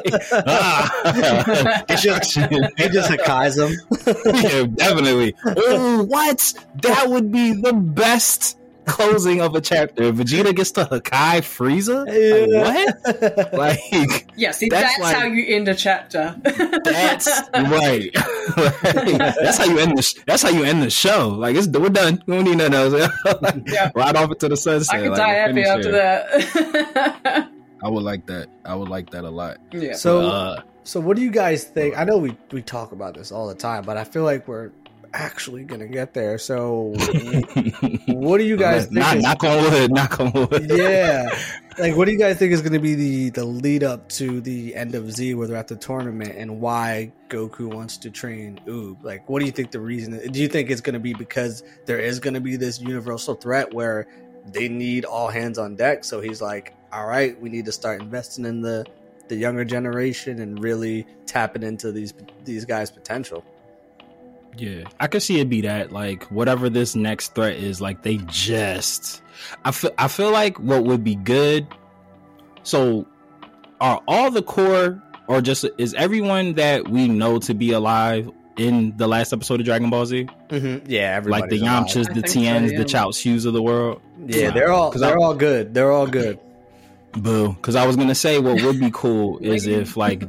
S2: ah,
S3: he just he just Hakai's him.
S2: Yeah, definitely. Oh, what? That would be the best closing of a chapter. If Vegeta gets to Hakai Frieza? Like, what? Like,
S4: yeah, see, that's, that's like, how you end a chapter.
S2: That's right. Like, that's how you end the. Sh- that's how you end the show. Like, it's we're done. We don't need nothing else. Like, yeah. Right off into the sunset.
S4: I could
S2: like,
S4: die happy after that.
S2: I would like that. I would like that a lot.
S3: Yeah. So, uh, so what do you guys think? I know we we talk about this all the time, but I feel like we're actually gonna get there. So what do you guys think?
S2: Not, is, knock on wood, knock on wood.
S3: Yeah. Like, what do you guys think is gonna be the, the lead up to the end of Z, where they're at the tournament, and why Goku wants to train Oob? Like, what do you think the reason is? Do you think it's gonna be because there is gonna be this universal threat where they need all hands on deck? So he's like, all right, we need to start investing in the, the younger generation and really tapping into these these guys' potential.
S2: Yeah, I could see it be that, like, whatever this next threat is, like, they just I feel I feel like what would be good. So, are all the core, or just is everyone that we know to be alive in the last episode of Dragon Ball Z?
S3: Mm-hmm. Yeah, everybody.
S2: Like the Yamchas, alive. the Tiens, so, yeah. the Chaozu's of the world.
S3: Yeah, they're all they're I, all good. They're all good.
S2: Boo. Because I was gonna say what would be cool is if like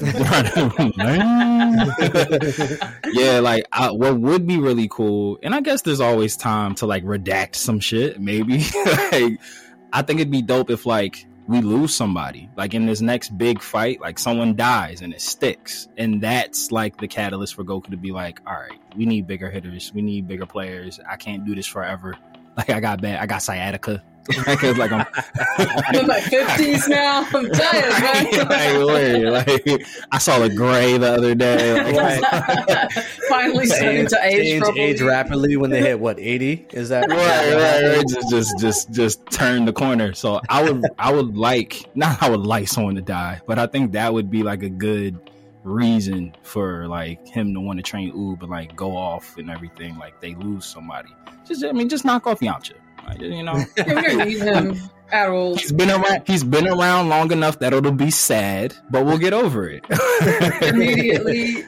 S2: yeah, like I, what would be really cool, and I guess there's always time to like redact some shit, maybe. Like, I think it'd be dope if like we lose somebody, like in this next big fight, like someone dies and it sticks, and that's like the catalyst for Goku to be like, all right, we need bigger hitters, we need bigger players. I can't do this forever. Like, I got bad, I got sciatica. Like, like I'm,
S4: I'm in my fifties now. I'm tired, man.
S2: like, like, I saw a gray the other day. Like,
S4: finally starting to age,
S3: age rapidly when they hit what eighty? Is that
S2: right? Right, right. Just, just, just, just turn the corner. So I would, I would like, not I would like someone to die, but I think that would be like a good reason for like him to want to train Oob and like go off and everything. Like they lose somebody. Just, I mean, just knock off Yamcha. You know,
S4: we don't need him at all.
S2: He's been around. He's been around long enough that it'll be sad, but we'll get over it
S4: immediately.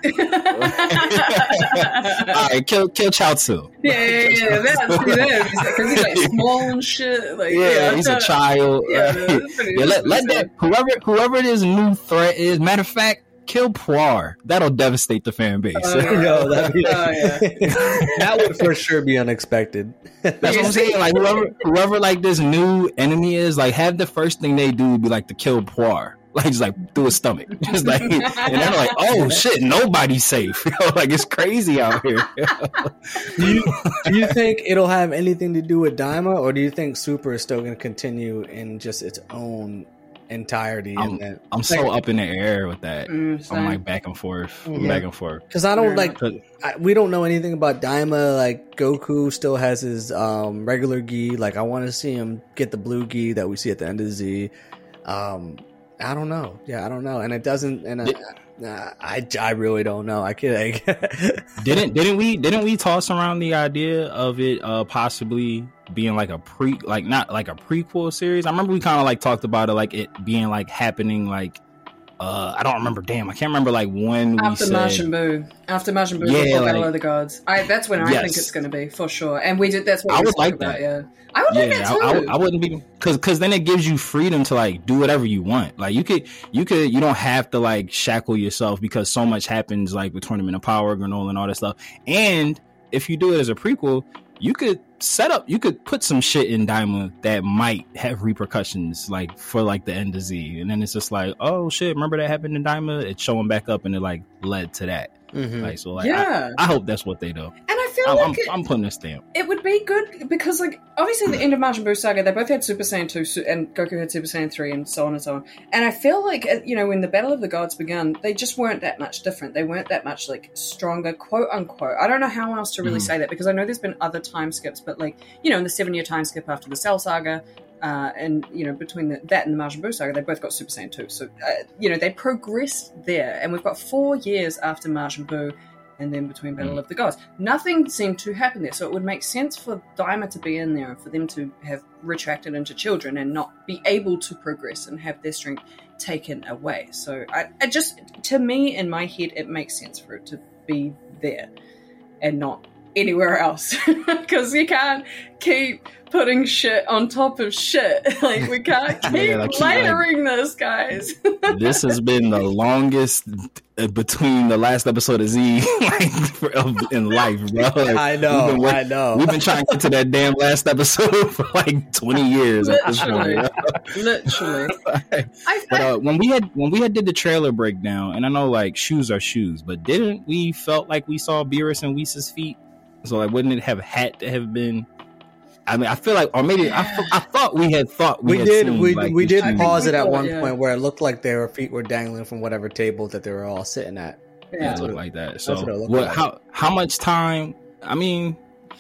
S2: All right, kill kill Chaozu.
S4: Yeah, yeah, yeah. That's because he's like small and shit. Like,
S2: yeah,
S4: yeah
S2: he's a child.
S4: Yeah,
S2: right? yeah let let that whoever whoever this new threat is. Matter of fact, kill Puar. That'll devastate the fan base.
S3: Uh, Yo, that'd be, uh, yeah. That would for sure be unexpected.
S2: That's what I'm saying. Like whoever, whoever, like this new enemy is, like have the first thing they do be like to kill Puar, like just like through his stomach, just like, and they're like, oh shit, nobody's safe. Like it's crazy out here.
S3: do, you, do you think it'll have anything to do with Daima, or do you think Super is still going to continue in just its own entirety?
S2: I'm,
S3: and that,
S2: I'm
S3: like,
S2: so up in the air with that.
S4: Mm,
S2: I'm like back and forth,
S3: mm-hmm.
S2: back and forth.
S3: Because I don't like. I, we don't know anything about Daima. Like Goku still has his um, regular gi. Like I want to see him get the blue gi that we see at the end of Z. Um, I don't know. Yeah, I don't know. And it doesn't. And I, Nah, I, I really don't know. I can't. Like,
S2: didn't didn't we didn't we toss around the idea of it uh, possibly being like a pre like not like a prequel series? I remember we kind of like talked about it like it being like happening like uh, I don't remember. Damn, I can't remember like when
S4: after
S2: we
S4: Majin
S2: said
S4: Buu. After Majin Buu,
S2: yeah,
S4: before
S2: like,
S4: Battle of the Gods. I, that's when I
S2: yes.
S4: think it's going to be for sure. And we did. That's what
S2: I
S4: we
S2: would like
S4: about.
S2: that.
S4: Yeah, I would
S2: yeah,
S4: like that too.
S2: I, I, I wouldn't be because because then it gives you freedom to like do whatever you want. Like you could you could you don't have to like shackle yourself because so much happens like with Tournament of Power, Granola, and all that stuff. And if you do it as a prequel, you could set up, you could put some shit in Daima that might have repercussions like for like the end of Z, and then it's just like, oh shit, remember that happened in Daima? It's showing back up, and it like led to that. Mm-hmm. Like so, like
S4: yeah.
S2: I, I hope that's what they do.
S4: And I feel
S2: I'm,
S4: like
S2: I'm,
S4: it,
S2: I'm putting a stamp.
S4: It would be good because, like, obviously, at the end of Majin Buu Saga, they both had Super Saiyan two, and Goku had Super Saiyan three, and so on and so on. And I feel like, you know, when the Battle of the Gods began, they just weren't that much different. They weren't that much like stronger, quote unquote. I don't know how else to really mm. say that because I know there's been other time skips, but like, you know, in the seven-year time skip after the Cell Saga. Uh, and, you know, between the, that and the Majin Buu Saga, they both got Super Saiyan two. So, uh, you know, they progressed there. And we've got four years after Majin Buu and then between Battle mm. of the Gods. Nothing seemed to happen there. So it would make sense for Daima to be in there and for them to have retracted into children and not be able to progress and have their strength taken away. So I, I just, to me, in my head, it makes sense for it to be there and not anywhere else. Because you can't keep putting shit on top of shit. Like, we can't keep yeah, like, layering like, this, guys.
S2: This has been the longest uh, between the last episode of Z like, for, uh, in life, bro. Like,
S3: I know,
S2: been,
S3: I know.
S2: We've been trying to get to that damn last episode for like twenty years at this point.
S4: Literally.
S2: Like, but uh, when we had when we had did the trailer breakdown, and I know like shoes are shoes, but didn't we felt like we saw Beerus and Whis' feet? So like, wouldn't it have had to have been? I mean, I feel like, or maybe I, I thought we had thought we,
S3: we
S2: had
S3: did.
S2: Seen,
S3: we
S2: like,
S3: we did
S2: shoes.
S3: pause it at
S4: thought,
S3: one
S4: yeah.
S3: point where it looked like their feet were dangling from whatever table that they were all sitting at.
S2: Yeah, it looked like that. So,
S3: what
S2: what?
S3: Like.
S2: How how much time? I mean,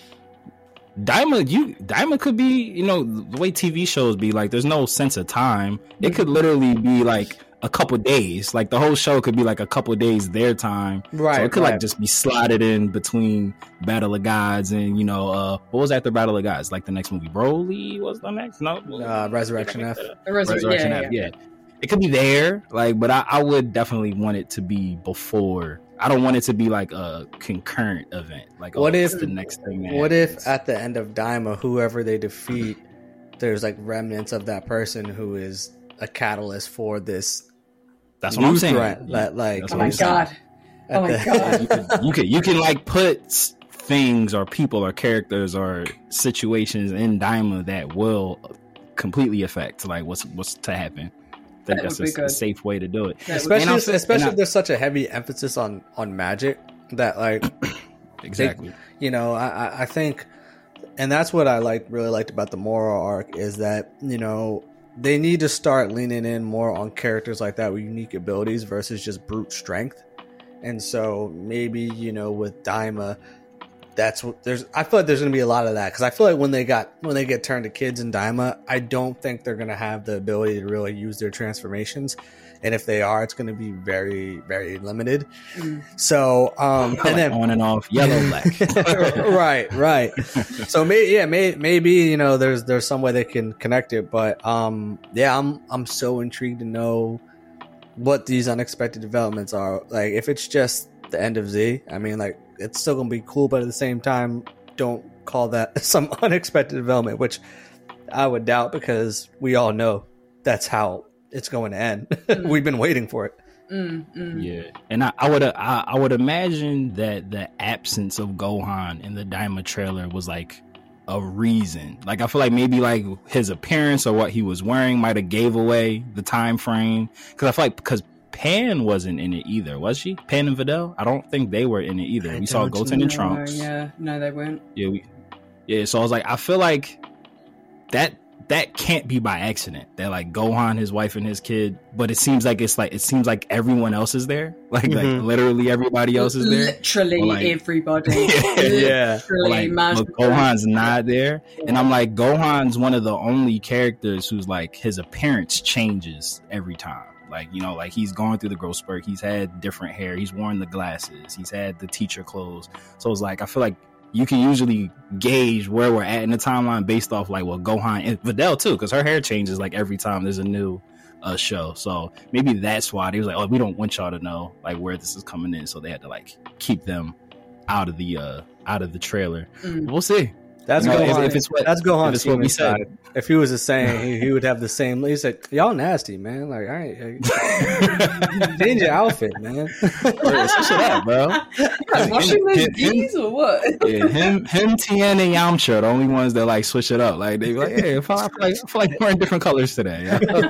S2: Daima, you Daima could be, you know, the way T V shows be like. There's no sense of time. It could literally be like a couple days. Like the whole show could be like a couple days their time.
S3: Right.
S2: So it could
S3: right.
S2: like just be slotted in between Battle of Gods and, you know, uh, what was after Battle of Gods? Like the next movie, Broly was the next? No,
S3: uh, Resurrection F.
S4: Resur-
S2: Resurrection
S4: yeah,
S2: F.
S4: Yeah.
S2: yeah. It could be there, like, but I, I would definitely want it to be before. I don't want it to be like a concurrent event. Like,
S3: what
S2: oh,
S3: if
S2: the next thing?
S3: What if at the end of Daima, whoever they defeat, there's like remnants of that person who is a catalyst for this.
S2: That's what I'm saying.
S3: Threat, that, like,
S4: oh my god! Oh my god!
S2: You can, you can you can like put things or people or characters or situations in Daima that will completely affect like what's what's to happen. I think
S4: that
S2: that's a, a safe way to do it.
S3: That especially, also, especially if there's such a heavy emphasis on on magic that like
S2: exactly.
S3: They, you know, I I think, and that's what I like really liked about the Moro arc is that, you know, they need to start leaning in more on characters like that with unique abilities versus just brute strength. And so maybe, you know, with Daima, that's what there's. I feel like there's going to be a lot of that because I feel like when they got when they get turned to kids in Daima, I don't think they're going to have the ability to really use their transformations. And if they are, it's going to be very, very limited. Mm. So, um,
S2: like
S3: and then
S2: on and off, yellow, black.
S3: right, right. So, maybe, yeah, may, maybe you know, there's there's some way they can connect it, but um, yeah, I'm I'm so intrigued to know what these unexpected developments are. Like, if it's just the end of Z, I mean, like, it's still gonna be cool, but at the same time, don't call that some unexpected development, which I would doubt because we all know that's how it's going to end. Mm. We've been waiting for it.
S4: Mm, mm.
S2: Yeah, and I, I would I, I would imagine that the absence of Gohan in the Daima trailer was like a reason. Like I feel like maybe like his appearance or what he was wearing might have gave away the time frame. Because I feel like because Pan wasn't in it either, was she? Pan and Videl? I don't think they were in it either. I we saw Goten
S4: know.
S2: and Trunks.
S4: Yeah, no, they weren't.
S2: Yeah, we. Yeah, so I was like, I feel like that. That can't be by accident. That like Gohan, his wife, and his kid, but it seems like it's like it seems like everyone else is there. Like mm-hmm. like literally everybody else is there.
S4: Literally
S2: like,
S4: everybody.
S3: yeah.
S4: Literally,
S2: like, but Gohan's not there, yeah. And I'm like, Gohan's one of the only characters whose like his appearance changes every time. Like, you know, like he's gone through the growth spurt. He's had different hair. He's worn the glasses. He's had the teacher clothes. So it's like, I feel like you can usually gauge where we're at in the timeline based off like, well, Gohan and Videl too, because her hair changes like every time there's a new uh, show. So maybe that's why they was like, oh, we don't want y'all to know like where this is coming in. So they had to like keep them out of the uh, out of the trailer. Mm. We'll see.
S3: That's
S2: you know,
S3: Gohan.
S2: If, if it's what,
S3: that's Gohan.
S2: If it's what we said.
S3: If he was the same, he, he would have the same. He said, "Y'all nasty, man. Like, all right, change your outfit, man.
S2: Switch it up, bro.
S4: Washing those D's or what?
S2: Yeah, him, him, Tien, and Yamcha are the only ones that like switch it up. Like they be like, hey, I feel like I feel like wearing different colors today. All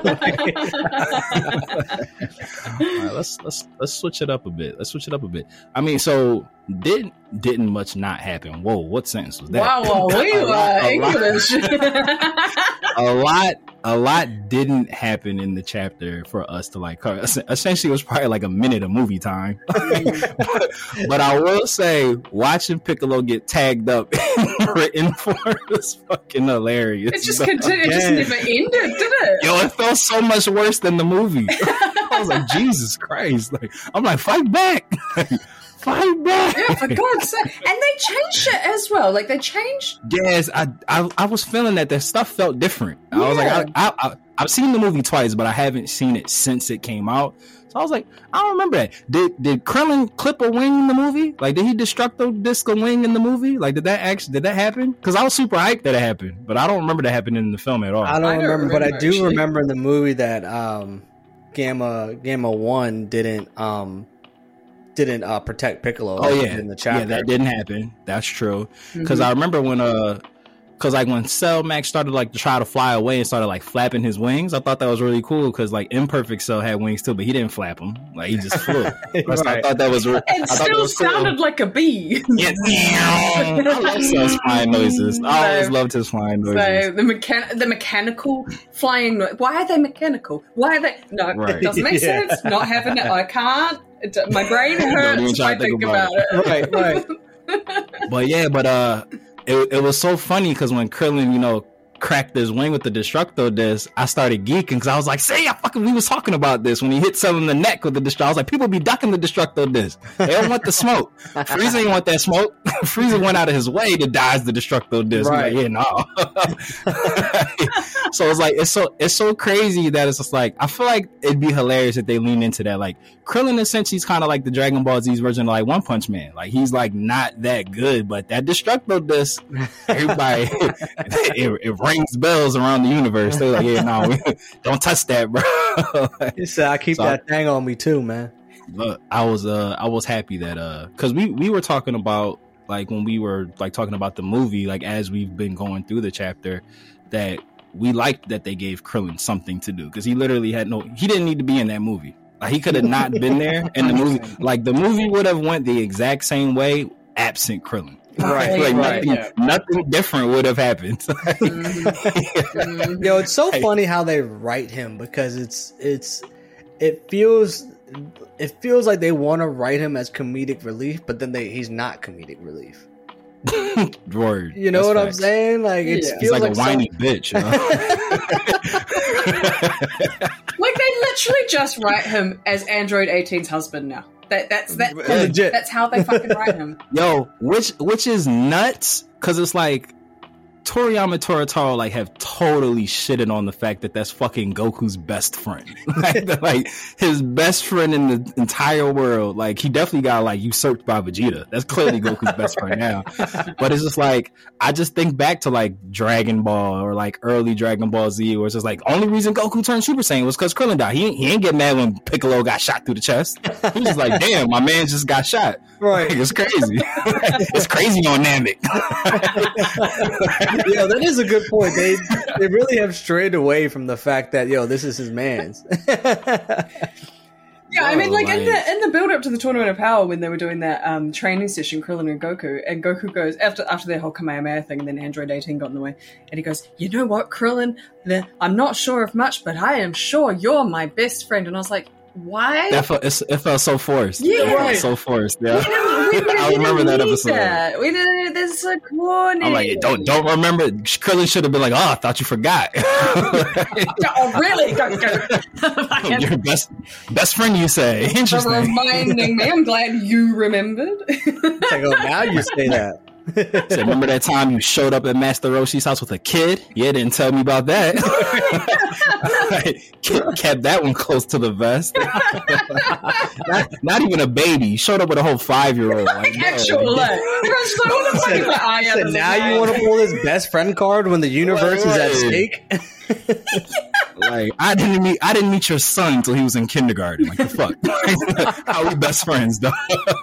S2: right, let's let's let's switch it up a bit. Let's switch it up a bit. I mean, so did didn't much not happen. Whoa, what sentence was that?
S4: Wow, well, we were English.
S2: a lot a lot didn't happen in the chapter for us to like cover. Essentially it was probably like a minute of movie time. but, but I will say watching Piccolo get tagged up in written form was fucking hilarious.
S4: It just continued. It just never ended, did it?
S2: Yo, it felt so much worse than the movie. I was like, Jesus Christ. Like, I'm like, fight back. Fight back.
S4: Yeah, for God's sake. And they changed it as well. Like, they changed.
S2: Yes, I I, I was feeling that the stuff felt different. I yeah. was like, I, I, I, I've seen the movie twice, but I haven't seen it since it came out. So I was like, I don't remember that. Did did Krillin clip a wing in the movie? Like, did he destructo disc a wing in the movie? Like, did that actually did that happen? Because I was super hyped that it happened, but I don't remember that happening in the film at all.
S3: I don't,
S4: I don't
S3: remember,
S4: remember,
S3: but I do
S4: actually.
S3: remember in the movie that um, Gamma Gamma One didn't um. didn't uh, protect Piccolo.
S2: Oh yeah,
S3: in the chapter.
S2: Yeah, that didn't happen. That's true. Because mm-hmm. I remember when uh, because like when Cell Max started like to try to fly away and started like flapping his wings, I thought that was really cool. Because like Imperfect Cell had wings too, but he didn't flap them. Like he just flew. right. I thought that was. Re-
S4: and
S2: I
S4: still
S2: was
S4: sounded
S2: cool.
S4: like a bee.
S2: Yeah, I love Cell's flying noises. I always
S4: so,
S2: loved his flying noises.
S4: So the mechan- the mechanical flying. No- Why are they mechanical? Why are they? No,
S2: right.
S4: it doesn't make yeah. sense. Not having it. I can't. It, my brain hurts when I think about, about it.
S3: it. Right, right.
S2: But yeah, but uh, it it was so funny because when Krillin, you know, cracked his wing with the Destructo disc, I started geeking because I was like, "Say, I fucking we was talking about this when he hit Cell in the neck with the Destructo." I was like, "People be ducking the Destructo disc. They don't want the smoke. Frieza ain't want that smoke. Frieza went out of his way to dodge the Destructo disc." Right? Like, yeah, no. So it's like it's so it's so crazy that it's just like I feel like it'd be hilarious if they lean into that. Like Krillin essentially is kind of like the Dragon Ball Z's version of like One Punch Man. Like he's like not that good, but that Destructo disc, everybody it, it rings bells around the universe. They're like, yeah, no, don't touch that, bro.
S3: He said, I keep so that I, thing on me too, man.
S2: Look, I was uh I was happy that uh because we we were talking about like when we were like talking about the movie, like as we've been going through the chapter, that we liked that they gave Krillin something to do because he literally had no he didn't need to be in that movie. Like he could have not been there in the movie. Like the movie would have went the exact same way absent Krillin.
S3: Right,
S2: like
S3: right,
S2: nothing,
S3: yeah.
S2: nothing different would have happened.
S3: Yo, it's so funny how they write him because it's it's it feels it feels like they want to write him as comedic relief, but then they he's not comedic relief.
S2: Word.
S3: You know
S2: That's
S3: what
S2: facts.
S3: I'm saying? Like it
S2: yeah.
S3: feels
S2: like, like a whiny
S3: some...
S2: bitch. You know?
S4: Like they literally just write him as Android eighteen's husband now. That that's that,
S3: Legit.
S4: That's how they fucking write him.
S2: Yo, which which is nuts because it's like Toriyama and Toritaro like have totally shitted on the fact that that's fucking Goku's best friend. like, like his best friend in the entire world. Like he definitely got like usurped by Vegeta. That's clearly Goku's best friend now. But it's just like I just think back to like Dragon Ball or like early Dragon Ball Z, where it's just like only reason Goku turned Super Saiyan was because Krillin died. He ain't, he ain't get mad when Piccolo got shot through the chest. He was just like, damn, my man just got shot.
S3: Right,
S2: like, it's crazy. It's crazy on Namek.
S3: Yo, that is a good point. They they really have strayed away from the fact that yo, this is his man's.
S4: Yeah, I mean, like, like in the in the build up to the Tournament of Power, when they were doing that um, training session, Krillin and Goku, and Goku goes after after their whole Kamehameha thing, and then Android eighteen got in the way, and he goes, "You know what, Krillin? The, I'm not sure of much, but I am sure you're my best friend." And I was like, "Why?"
S2: That felt, it felt so forced.
S4: Yeah,
S2: it felt so forced. Yeah.
S4: When,
S2: I remember that episode.
S4: That. We didn't. This is so corny.
S2: I'm like, don't don't remember. Krillin should have been like, oh, I thought you forgot.
S4: Oh, really?
S2: Your best best friend, you say. Interesting.
S4: For reminding me. I'm glad you remembered.
S3: It's like, oh, now you say that.
S2: So remember that time you showed up at Master Roshi's house with a kid? Yeah, didn't tell me about that. Kept that one close to the vest. not, not even a baby. You showed up with a whole five year old. Like,
S4: actual like,
S3: so now you want to pull this best friend card when the universe right, right. is at stake?
S2: Like I didn't meet I didn't meet your son until he was in kindergarten. Like the fuck? How are we best friends, though?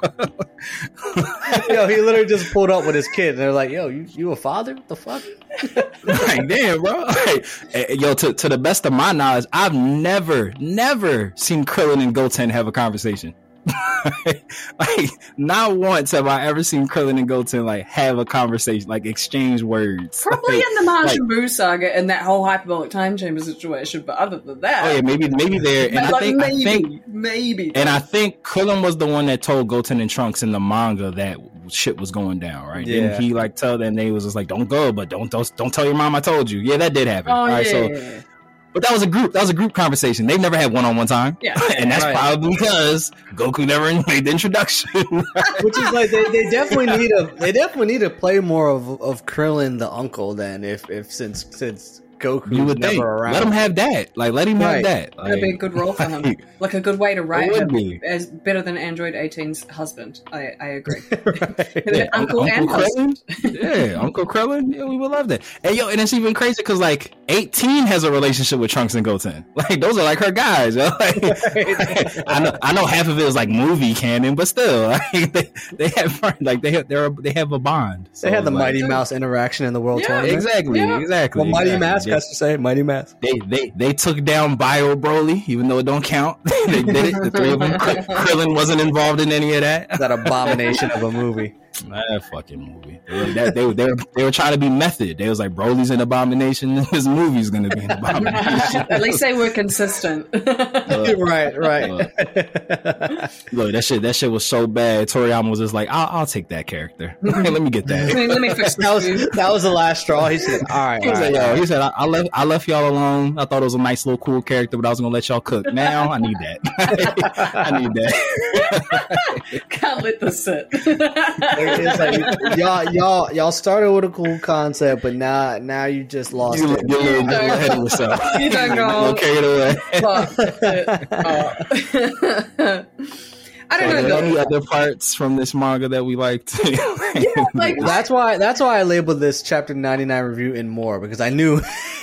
S3: Yo, he literally just pulled up with his kid, and they're like, "Yo, you you a father? What the fuck?"
S2: Like, damn, bro. Like, yo, to to the best of my knowledge, I've never, never seen Krillin and Goten have a conversation. Like, not once have I ever seen Krillin and Goten like have a conversation, like exchange words.
S4: Probably
S2: like,
S4: in the Majin
S2: like,
S4: Buu saga and that whole hyperbolic time chamber situation, but other than that,
S2: oh yeah, maybe maybe there. And
S4: like,
S2: I think
S4: maybe,
S2: I think
S4: maybe,
S2: and I think Krillin was the one that told Goten and Trunks in the manga that shit was going down, right?
S3: Yeah.
S2: Didn't he like tell them they was just like, don't go, but don't don't don't tell your mom I told you. Yeah, that did happen.
S4: Oh,
S2: All right,
S4: yeah,
S2: so.
S4: yeah, yeah.
S2: But that was a group. That was a group conversation. They've never had one-on-one time.
S4: Yeah,
S2: and that's
S3: right.
S2: probably because Goku never made the introduction.
S3: Which is like they, they definitely need a they definitely need to play more of of Krillin the uncle. Then if if since since Goku
S2: you would
S3: never
S2: think.
S3: around,
S2: Let him have that. Like let him
S3: Right.
S2: have that. Like,
S4: That'd be a good role for him. Like a good way to write
S2: would
S4: him
S2: be.
S4: as better than Android eighteen's husband. I, I agree.
S3: Right.
S2: Yeah,
S4: Uncle,
S2: Uncle
S4: and husband.
S2: Krillin. Yeah, Uncle Krillin. Yeah, we would love that. And yo, and it's even crazy because like eighteen has a relationship with Trunks and Goten. Like those are like her guys. Yo. Like, I know, I know half of it is like movie canon, but still, like, they they have like they have they're, they have a bond. So,
S3: They had the
S2: like,
S3: Mighty Mouse interaction in the World
S4: Yeah,
S3: Tournament.
S2: exactly,
S4: Yeah.
S2: exactly.
S3: Well, Mighty
S2: exactly.
S3: Mask
S2: They-
S3: has to say Mighty Mask.
S2: They they they took down Bio Broly, even though it don't count. They did it. The three of them. Kr- Krillin wasn't involved in any of that.
S3: That abomination of a movie.
S2: That fucking movie. They, that, they, they, were, they were trying to be method. They was like, Broly's an abomination. This movie's gonna be an abomination.
S4: At least they were consistent.
S2: Uh,
S3: right, right.
S2: Look, that shit. That shit was so bad. Toriyama was just like, "I'll, I'll take that character. Let me get that."
S4: Let me fix
S3: That was
S4: this.
S3: that was the last straw. He said, "All right,
S2: He
S3: all
S2: said,
S3: right, all
S2: "Yo,"
S3: right."
S2: he said, I, "I left, I left y'all alone. I thought it was a nice little cool character, but I was gonna let y'all cook. Now I need that. I need that."
S4: Can't let this sit.
S3: It's like, y'all, y'all, y'all started with a cool concept, but now, now you just lost
S2: You,
S3: it.
S2: you're a little, you're a little ahead of yourself.
S4: You don't
S2: You're a
S4: go.
S2: little carried away.
S4: Fuck it. Oh. I don't
S2: Are
S4: know.
S2: there any
S4: though.
S2: other parts from this manga that we liked?
S4: Like,
S3: That's why. That's why I labeled this chapter ninety-nine review in more because I knew.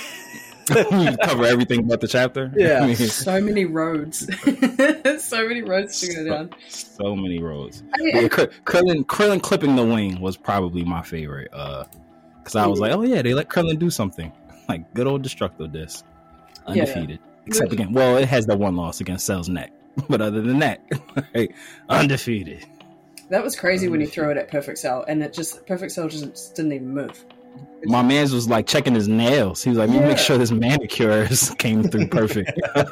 S2: You cover everything but the chapter.
S3: Yeah.
S2: I mean,
S4: so many roads. So many roads to go down.
S2: so many roads.
S4: I mean,
S2: Yeah, Kr- Krillin, Krillin clipping the wing was probably my favorite. Uh, because I was like, oh yeah, they let Krillin do something like good old Destructo Disc,
S4: Yeah.
S2: undefeated. Except again, well, it has the one loss against Cell's neck, but other than that, like, undefeated.
S4: That was crazy when you throw it at Perfect Cell, and it just Perfect Cell just, just didn't even move.
S2: My man's was like checking his nails. He was like, "Let me
S4: Yeah.
S2: make sure this manicure came through perfect."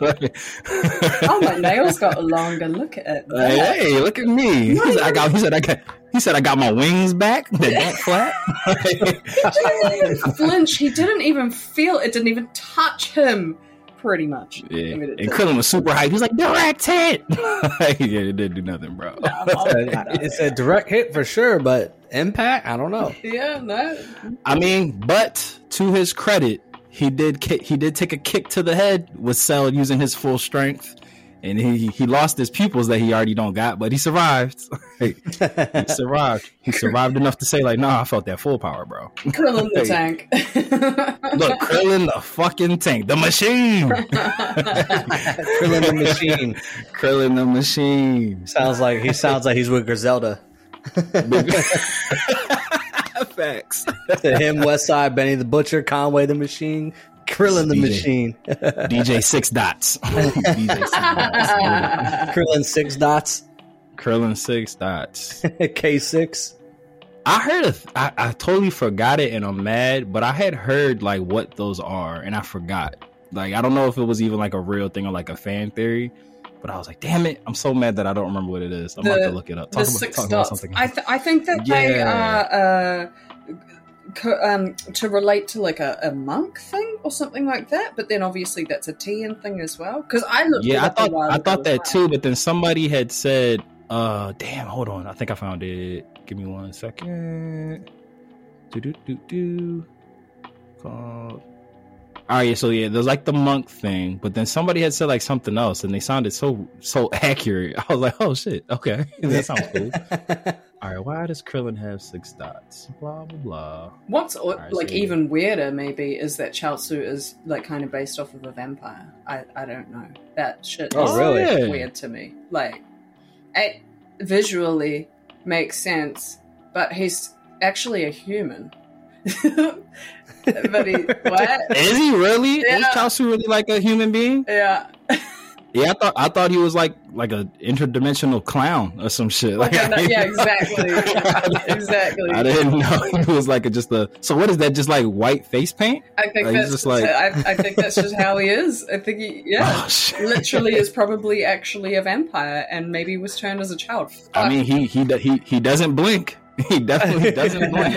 S4: Oh, my nails got longer. Look at it.
S2: Like, hey, look at me. He said, I got. He said, I got. He said, I got my wings back. They're that flat.
S4: He didn't even flinch. He didn't even feel it. Didn't even touch him. Pretty much.
S2: Yeah.
S4: I mean, it
S2: And Krillin was super hyped. He was like, direct hit. Yeah, it didn't do nothing, bro.
S3: It's a direct hit for sure, but impact, I don't know.
S4: Yeah, no.
S2: I mean, but to his credit, he did ki- he did take a kick to the head with Cell using his full strength, and he he lost his pupils that he already don't got, but he survived. He survived. He survived enough to say like, "Nah, I felt that full power, bro."
S4: Krillin the
S2: Hey.
S4: tank.
S2: Look, Krillin the fucking tank, the machine.
S3: Krillin the machine
S2: Krillin the machine.
S3: sounds like he sounds like he's with Griselda.
S2: Facts.
S3: To him, Westside, Benny the Butcher, Conway the Machine, Krillin the
S2: D J.
S3: Machine,
S2: D J Six Dots. D J Six Dots.
S3: Krillin Six Dots,
S2: Krillin Six Dots.
S3: K six.
S2: I heard, a th- I, I totally forgot it, and I'm mad. But I had heard like what those are, and I forgot. Like I don't know if it was even like a real thing or like a fan theory. but I was like, damn it, I'm so mad that I don't remember what it is. I'm
S4: the,
S2: about to look it up. Talk,
S4: the
S2: about,
S4: six
S2: talk
S4: dots.
S2: about something
S4: I,
S2: else.
S4: th- I think that
S2: Yeah.
S4: they are uh, co- um, to relate to like a, a monk thing or something like that. But then obviously that's a Tian thing as well. Because I looked.
S2: Yeah,
S4: it
S2: I
S4: up a
S2: thought
S4: while
S2: I
S4: ago
S2: thought
S4: as
S2: that
S4: well.
S2: too, but then somebody had said, uh, damn, hold on. I think I found it. Give me one second. Do do do do. Called. All right, so yeah, there's like the monk thing, but then somebody had said like something else, and they sounded so so accurate. I was like, oh shit, okay, that sounds cool. All right, why does Krillin have six dots? Blah blah blah.
S4: What's
S2: right,
S4: like
S2: so-
S4: even weirder maybe is that Chaozu is like kind of based off of a vampire. I, I don't know. That shit
S3: Oh,
S4: is
S3: really?
S2: Yeah.
S4: weird to me. Like it visually makes sense, but he's actually a human. But he what?
S2: Is he really?
S4: Yeah.
S2: Is Chaozu really like a human being?
S4: Yeah.
S2: Yeah, I thought I thought he was like like a interdimensional clown or some shit. Like,
S4: Yeah, no, yeah, exactly. Exactly.
S2: I didn't know he was like a, just a. So what is that? Just like white face paint?
S4: I think
S2: Like, he's
S4: that's
S2: just like-
S4: I, I think that's just how he is. I think he yeah.
S2: Oh, shit.
S4: Literally is probably actually a vampire and maybe was turned as a child.
S2: I mean, he he do- he he doesn't blink. He definitely doesn't blink.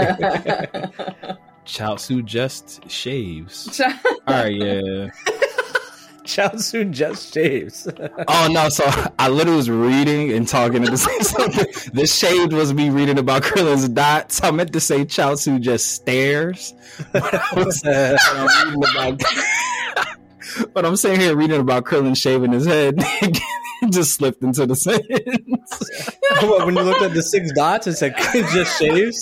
S2: Chaozu just shaves. All right, yeah.
S3: Chaozu just shaves.
S2: Oh no! So I literally was reading and talking at the same something. The shade was me reading about Krillin's dots. I meant to say Chaozu just stares. But, I was, but I'm reading about, but I'm sitting here reading about Krillin shaving his head. It just slipped into the sentence.
S3: What, when you looked at the six dots, it said just shaves.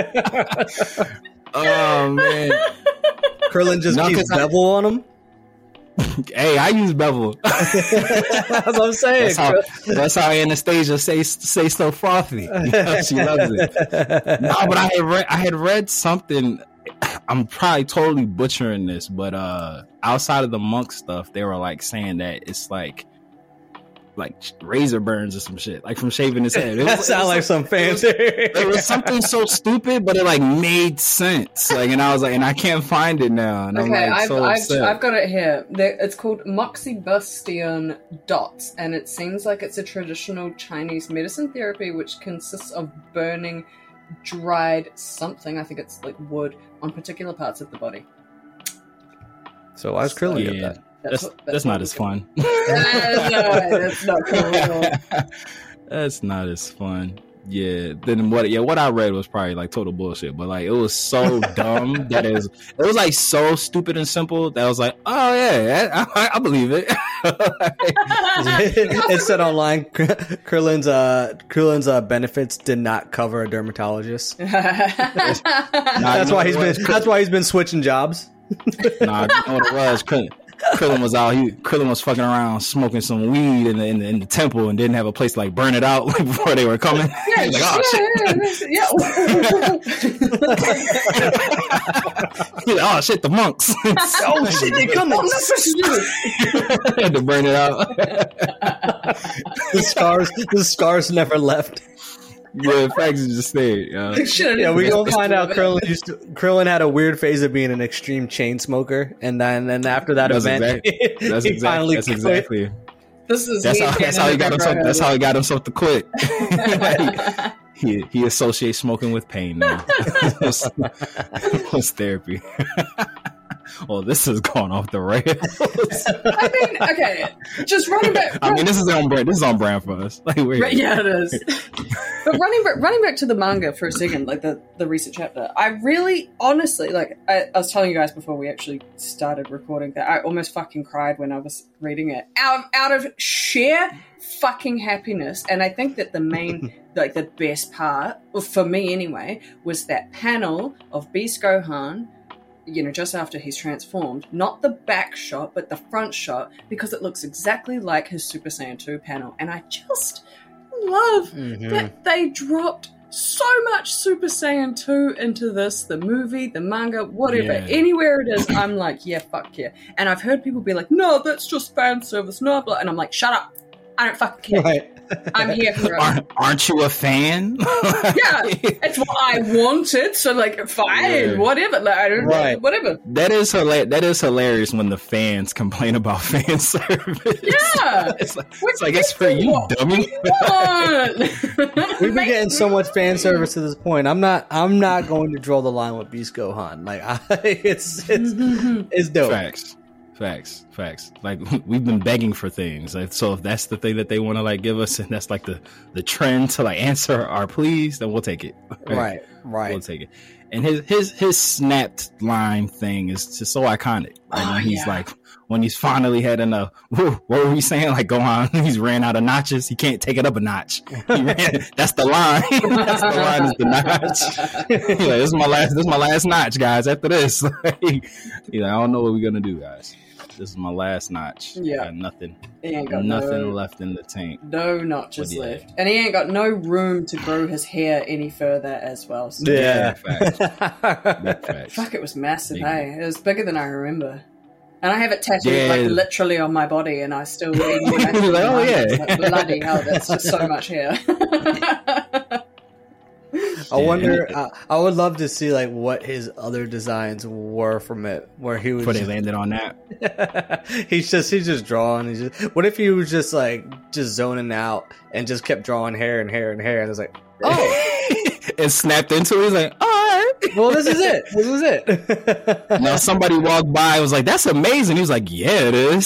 S2: Oh man!
S3: Krillin just
S2: No,
S3: keeps
S2: 'cause I-
S3: bevel on him.
S2: Hey, I use bevel.
S3: That's what I'm saying.
S2: That's how, that's how Anastasia say say so frothy. You know, she loves it. No, but I had read I had read something. I'm probably totally butchering this, but uh, outside of the monk stuff, they were like saying that it's like like razor burns or some shit, like from shaving his head. It
S3: That
S2: was,
S3: sounds like some fancy.
S2: it was something so stupid, but it like made sense. Like, and I was like, and I can't find it now, and I'm
S4: Okay,
S2: like
S4: I've,
S2: so
S4: I've,
S2: upset.
S4: I've got it here. There- It's called moxibustion dots, and it seems like it's a traditional Chinese medicine therapy which consists of burning dried something, I think it's like wood, on particular parts of the body.
S3: So why's Krillin get
S2: yeah,
S3: that?
S2: that's
S4: what-
S2: that's,
S4: what
S2: not
S4: we
S2: as
S4: got.
S2: fun.
S4: Uh, no, that's not cool at all.
S2: That's not as fun. Yeah. Then what? Yeah, what I read was probably like total bullshit. But like, it was so dumb that it was. It was like so stupid and simple that I was like, oh yeah, I, I, I believe it.
S3: It said online, Krillin's uh, Krillin's uh, benefits did not cover a dermatologist. That's
S2: know
S3: why he's
S2: what?
S3: been. That's why he's been switching jobs.
S2: Nah, you know what it was? Krillin, Krillin was out. He Krillin was fucking around smoking some weed in the, in the in the temple and didn't have a place to like burn it out like before they were coming.
S4: Yeah,
S2: He was like, oh shit.
S4: yeah, yeah,
S2: He's like, oh shit, the monks.
S3: Oh shit, they coming!
S2: Had to burn it out.
S3: The scars, the scars never left.
S2: Yeah, facts is just there. Yeah.
S4: yeah.
S3: Yeah, we gonna find out Krillin used to, Krillin had a weird phase of being an extreme chain smoker, and then and after that
S2: That's
S3: event,
S2: exactly. That's,
S3: he
S2: exact,
S3: finally
S2: that's
S3: quit.
S2: exactly.
S4: This is
S2: That's
S4: me
S2: how. That's
S4: getting
S2: how he
S4: in
S2: got
S4: the
S2: himself.
S4: bro.
S2: That's how he got himself to quit. he he associates smoking with pain now. It's therapy. Well, this has gone off the rails.
S4: I mean, okay, just running back.
S2: I mean, this is on brand. This is on brand for us. Like, we're,
S4: Right, yeah, it is. But running back, running back to the manga for a second, like the, the recent chapter, I really, honestly, like I, I was telling you guys before we actually started recording that I almost fucking cried when I was reading it out out of sheer fucking happiness. And I think that the main, like the best part, well, for me anyway, was that panel of Beast Gohan. You know, just after he's transformed, not the back shot, but the front shot, because it looks exactly like his Super Saiyan two panel. And I just love
S3: Mhm.
S4: that they dropped so much Super Saiyan two into this, the movie, the manga, whatever.
S2: Yeah.
S4: Anywhere it is, I'm like, yeah, fuck yeah. And I've heard people be like, no, that's just fan service, no, blah. And I'm like, shut up. I don't fucking care. Right. I'm here for it.
S2: Aren't, aren't you a fan?
S4: Yeah, it's what I wanted. So, like, fine, yeah. whatever. Like, I don't right. know, whatever.
S2: That is hilarious. That is hilarious when the fans complain about fan service.
S4: Yeah,
S2: it's like it's, like, it's for you, dummy.
S3: We've been getting so much fan service to this point. I'm not. I'm not going to draw the line with Beast Gohan. Like, I, it's it's it's dope.
S2: Facts. Facts, facts. Like we've been begging for things. Like, so if that's the thing that they want to like give us, and that's like the the trend to like answer our pleas, then we'll take it.
S3: Right, right. right.
S2: We'll take it. And his his his snapped line thing is just so iconic. Like,
S4: oh,
S2: when he's
S4: yeah.
S2: like when he's finally had enough. What were we saying? Like Gohan, he's ran out of notches. He can't take it up a notch. He ran, that's the line. That's the line. Is the notch. Like, this is my last. This is my last notch, guys. After this, like, you know, I don't know what we're gonna do, guys. This is my last notch.
S4: Yeah.
S2: Got nothing.
S4: He ain't got
S2: nothing
S4: no,
S2: left in the tank.
S4: No notches
S2: yeah.
S4: left. And he ain't got no room to grow his hair any further as well. So.
S2: Yeah. Facts. Facts.
S4: Fuck, it was massive, yeah. hey? It was bigger than I remember. And I have it tattooed
S2: yeah.
S4: like literally on my body, and I still even like,
S2: oh yeah,
S4: like, bloody hell, that's just so much hair.
S3: I wonder. Uh, I would love to see like what his other designs were from it, where he was.
S2: Before they landed on that,
S3: he's just he's just drawing. He's just. What if he was just like just zoning out and just kept drawing hair and hair and hair, and it's like, oh,
S2: and snapped into it. He's like, all right.
S3: Well, this is it. This is it.
S2: Now somebody walked by and was like, that's amazing. He was like, yeah, it is.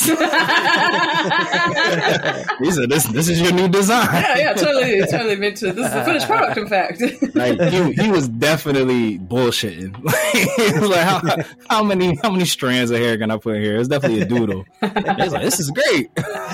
S2: He said, this, this is your new design.
S4: Yeah, yeah, totally, totally meant to. This is the finished product, in fact.
S2: Like, he, he was definitely bullshitting. He was like, how, how many how many strands of hair can I put in here? It's definitely a doodle. He was like, this is great.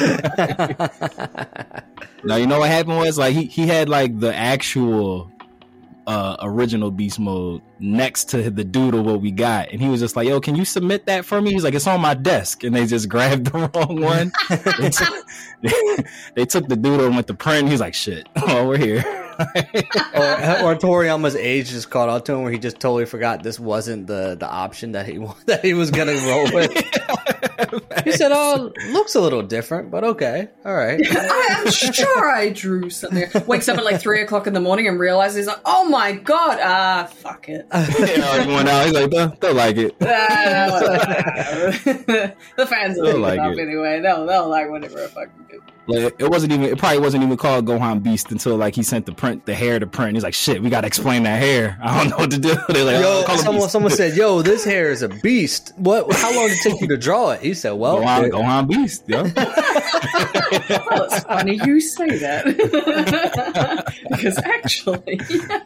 S2: Now, you know what happened was, like, he, he had, like, the actual uh, original Beast Mode next to the doodle what we got. And he was just like, yo, can you submit that for me? He's like, it's on my desk. And they just grabbed the wrong one. they, took, they took the doodle and went to print. He's like, shit, oh, we're here.
S3: or, or Toriyama's age just caught up to him, where he just totally forgot this wasn't the, the option that he that he was gonna roll with. He said, "Oh, looks a little different, but okay, all right."
S4: I am sure I drew something. Wakes up at like three o'clock in the morning and realizes, he's like, "Oh my god, ah, fuck it."
S2: Yeah, going out. He's like, they'll, they'll like it.
S4: Uh, the fans will
S2: like
S4: it up
S2: it
S4: anyway. They'll they'll like whatever I fucking do.
S2: Like, it wasn't even. It probably wasn't even called Gohan Beast until like he sent the print, the hair to print. He's like, "Shit, we gotta explain that hair. I don't know what to do." They're like,
S3: "Yo,
S2: oh,
S3: someone, someone said, yo, this hair is a beast. What? How long did it take you to draw it?" He said, "Well,
S2: Gohan, Gohan Beast." Yeah.
S4: Well, it's funny you say that because actually,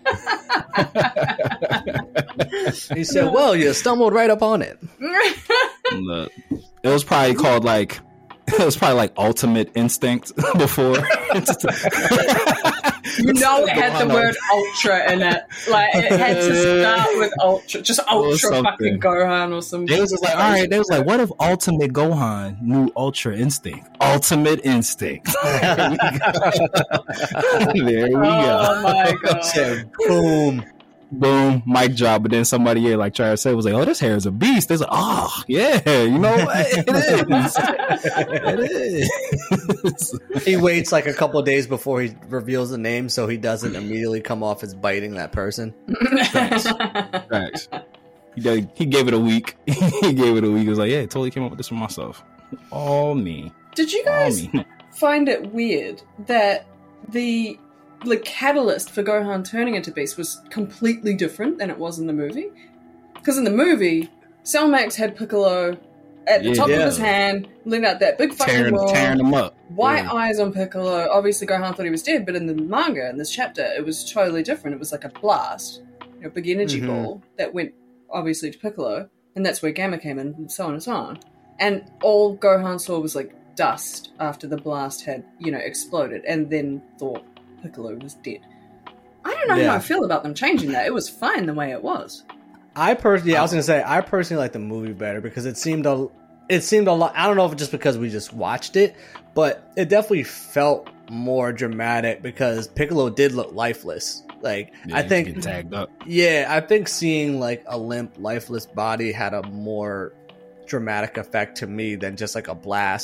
S3: he said, "Well, you stumbled right up on it."
S2: Look, it was probably called like. It was probably like Ultimate Instinct before.
S4: You know, it had the word ultra in it. Like, it had to start with ultra. Just ultra fucking Gohan or something.
S2: They was just like, all right, they was like, what if Ultimate Gohan knew Ultra Instinct? Ultimate Instinct. There we go.
S4: Oh my god.
S3: Boom.
S2: Boom, mic drop. But then somebody yeah, like tried to say was like, "Oh, this hair is a beast." They're like, "Oh, yeah, you know what? It is." It is.
S3: He waits like a couple of days before he reveals the name, so he doesn't immediately come off as biting that person.
S2: Facts. Facts. He did, he gave it a week. He gave it a week. He was like, "Yeah, totally came up with this for myself. All me."
S4: Did you guys find it weird that the the catalyst for Gohan turning into Beast was completely different than it was in the movie? Because in the movie, Cell Max had Piccolo at the yeah, top yeah. of his hand, letting out that big fucking
S2: tearing,
S4: roar,
S2: tearing him up.
S4: White
S2: yeah.
S4: eyes on Piccolo. Obviously, Gohan thought he was dead, but in the manga, in this chapter, it was totally different. It was like a blast, you know, big energy mm-hmm. ball that went obviously to Piccolo, and that's where Gamma came in, and so on and so on. And all Gohan saw was like dust after the blast had, you know, exploded, and then thought Piccolo was dead. I don't know yeah. how I feel about them changing that. It was fine the way it was.
S3: I personally, yeah, I was gonna say, I personally like the movie better because it seemed a, it seemed a lot. I don't know if it's just because we just watched it, but it definitely felt more dramatic because Piccolo did look lifeless. Like
S2: yeah,
S3: I think,
S2: tagged up.
S3: Yeah, I think seeing like a limp, lifeless body had a more dramatic effect to me than just like a blast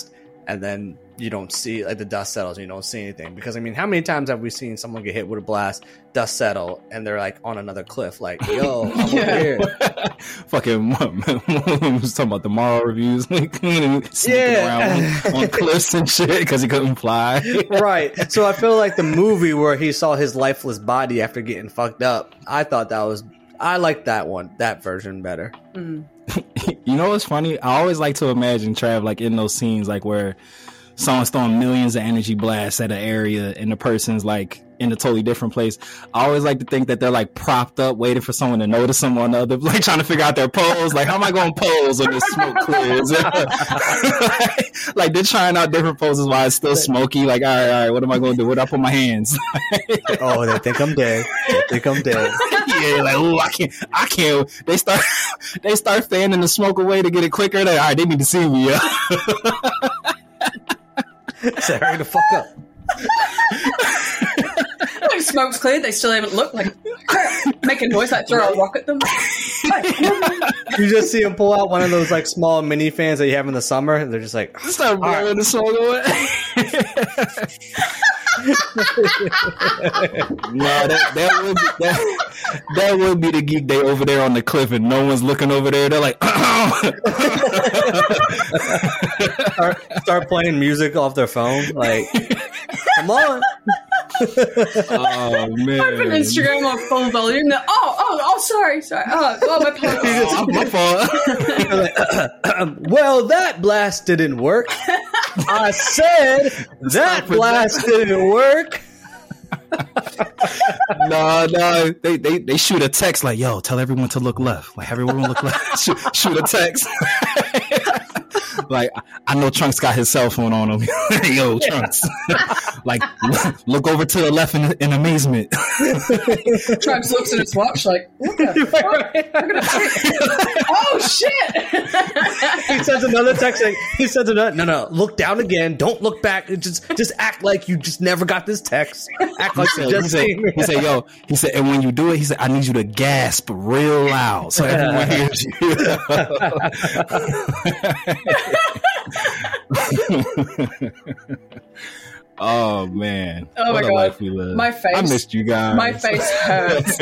S3: and then you don't see, like, the dust settles and you don't see anything. Because I mean, how many times have we seen someone get hit with a blast, dust settle, and they're like on another cliff, like, yo, I'm
S4: Yeah.
S3: over here.
S2: Fucking was talking about the Morrow reviews, like sneaking
S3: Yeah.
S2: around on cliffs and shit because he couldn't fly.
S3: Right. So I feel like the movie where he saw his lifeless body after getting fucked up, I thought that was, I like that one, that version better.
S4: Mm.
S2: You know what's funny? I always like to imagine Trav like in those scenes like where someone's throwing millions of energy blasts at an area and the person's like in a totally different place. I always like to think that they're like propped up waiting for someone to notice them on the other, like trying to figure out their pose. Like, how am I going to pose when this smoke clears? Like, they're trying out different poses while it's still smoky. Like, all right, all right, what am I going to do? What do I put my hands?
S3: Oh, they think I'm dead. They think I'm dead.
S2: Yeah, like, ooh, I can't, I can't. They start, they start fanning the smoke away to get it quicker. Like, all right, they need to see me. Yeah.
S3: So hurry the fuck up.
S4: Like, smoke's cleared, they still haven't looked. Like, make a noise, like throw a rock at them.
S3: You just see him pull out one of those like small mini fans that you have in the summer, and they're just like,
S2: Start blowing right. the smoke away. No, that that would be, that, that would be the geek day over there on the cliff, and no one's looking over there. They're like,
S3: start, start playing music off their phone. Like, come on.
S2: Oh man!
S4: Open Instagram on full volume. Oh, oh, oh! Sorry, sorry. Oh, oh my apologies.
S2: Oh, my fault.
S3: Well, that blast didn't work. I said that blast didn't work.
S2: No, no, they, they they shoot a text like, "Yo, tell everyone to look left." Like, everyone look left. shoot, shoot a text. Like, I know Trunks got his cell phone on him. Yo, Trunks. Like, look over to the left in, in amazement.
S4: Trunks looks at his watch like, what the fuck? I'm gonna take- oh shit!
S3: He sends another text. Like, he sends another. No, no. Look down again. Don't look back. Just, just act like you just never got this text. Act like you just
S2: he said,
S3: seen me.
S2: he said, "Yo," he said, and when you do it, he said, "I need you to gasp real loud so everyone hears you." Oh man!
S4: Oh
S2: what
S4: my
S2: a
S4: god!
S2: life we live.
S4: My face.
S2: I missed you guys.
S4: My face hurts.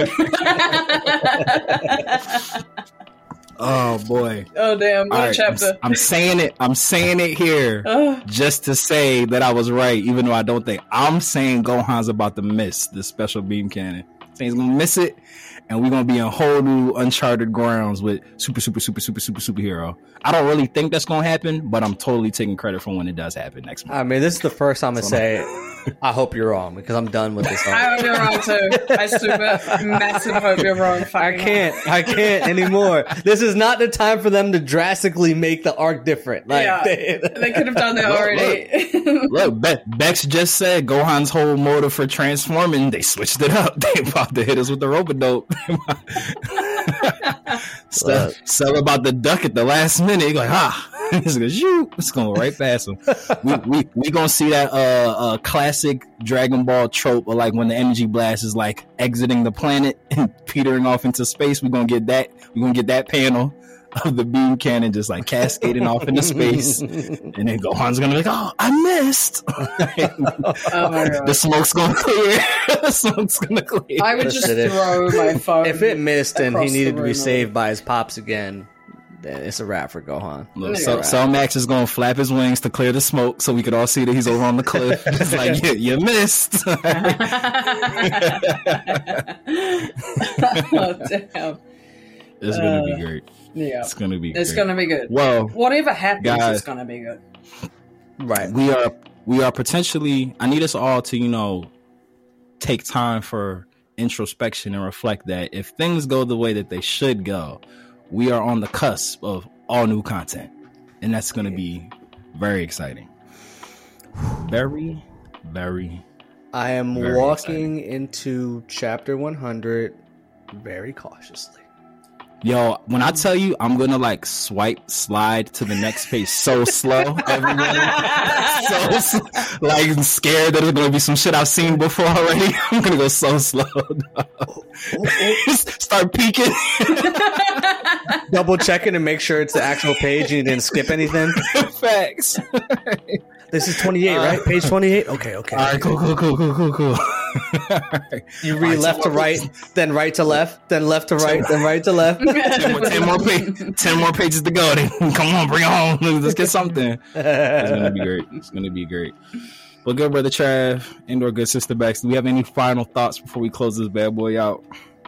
S2: Oh boy!
S4: Oh damn! What
S2: All
S4: a
S2: right,
S4: chapter.
S2: I'm, I'm saying it. I'm saying it here
S4: Oh.
S2: just to say that I was right, even though I don't think. I'm saying Gohan's about to miss the special beam cannon. Saying he's gonna miss it, and we're gonna be in whole new uncharted grounds with super, super, super, super, super, superhero. I don't really think that's gonna happen, but I'm totally taking credit for when it does happen next month.
S3: I mean, this is the first time I say, I hope you're wrong, because I'm done with this.
S4: I hope you're wrong too. I super massive hope you're wrong.
S3: I can't. I can't anymore. This is not the time for them to drastically make the arc different. Like,
S4: Yeah,
S3: they,
S4: they could have done that already.
S2: Look, Be- Bex just said Gohan's whole motive for transforming, they switched it up. They about to hit us with the rope-a-dope. Sell, sell about the duck at the last minute. You're like, ah, it's gonna shoot. It's going right past him. We we we gonna see that uh, uh classic Dragon Ball trope of like when the energy blast is like exiting the planet and petering off into space. We're gonna get that. We're gonna get that panel of the beam cannon just like cascading off into space, and then Gohan's gonna be like, "Oh, I missed."
S4: Oh my god!
S2: The smoke's gonna clear. The smoke's gonna clear.
S4: I would just
S3: Listen, if-
S4: throw my phone.
S3: if it missed and he
S4: across the
S3: needed to be
S4: room.
S3: saved by his pops again, then it's a wrap for Gohan.
S2: Look,
S4: Yeah.
S2: so, Cellmax is gonna flap his wings to clear the smoke, so we could all see that he's over on the cliff. It's like, you, you missed.
S4: Oh damn!
S2: It's gonna
S4: Uh,
S2: be great.
S4: Yeah,
S2: It's gonna be.
S4: it's
S2: great.
S4: gonna be good.
S2: Well,
S4: Whatever happens,
S2: guys.
S4: it's gonna be good.
S3: Right.
S2: we are we are potentially. I need us all to you know take time for introspection and reflect that if things go the way that they should go, we are on the cusp of all new content, and that's going to be very exciting. Very, very.
S3: I am
S2: Very
S3: walking into chapter one hundred very cautiously.
S2: Yo, when I tell you I'm gonna like swipe slide to the next page so slow, everyone, so sl- like scared that there's gonna be some shit I've seen before already. I'm gonna go so slow. Start peeking.
S3: Double checking to make sure it's the actual page and you didn't skip anything.
S2: Facts.
S3: This is twenty-eight, uh, right? Page twenty-eight? Okay, okay.
S2: All right, cool, cool, cool, cool, cool, cool.
S3: Right. You read right, left to right, then right to left, then left to right, then right to left.
S2: ten, more, ten, more pa- ten more pages to go. Then come on, bring it home. Let's get something. It's going to be great. It's going to be great. Well, good brother Trav, and or good sister Bex, do we have any final thoughts before we close this bad boy out?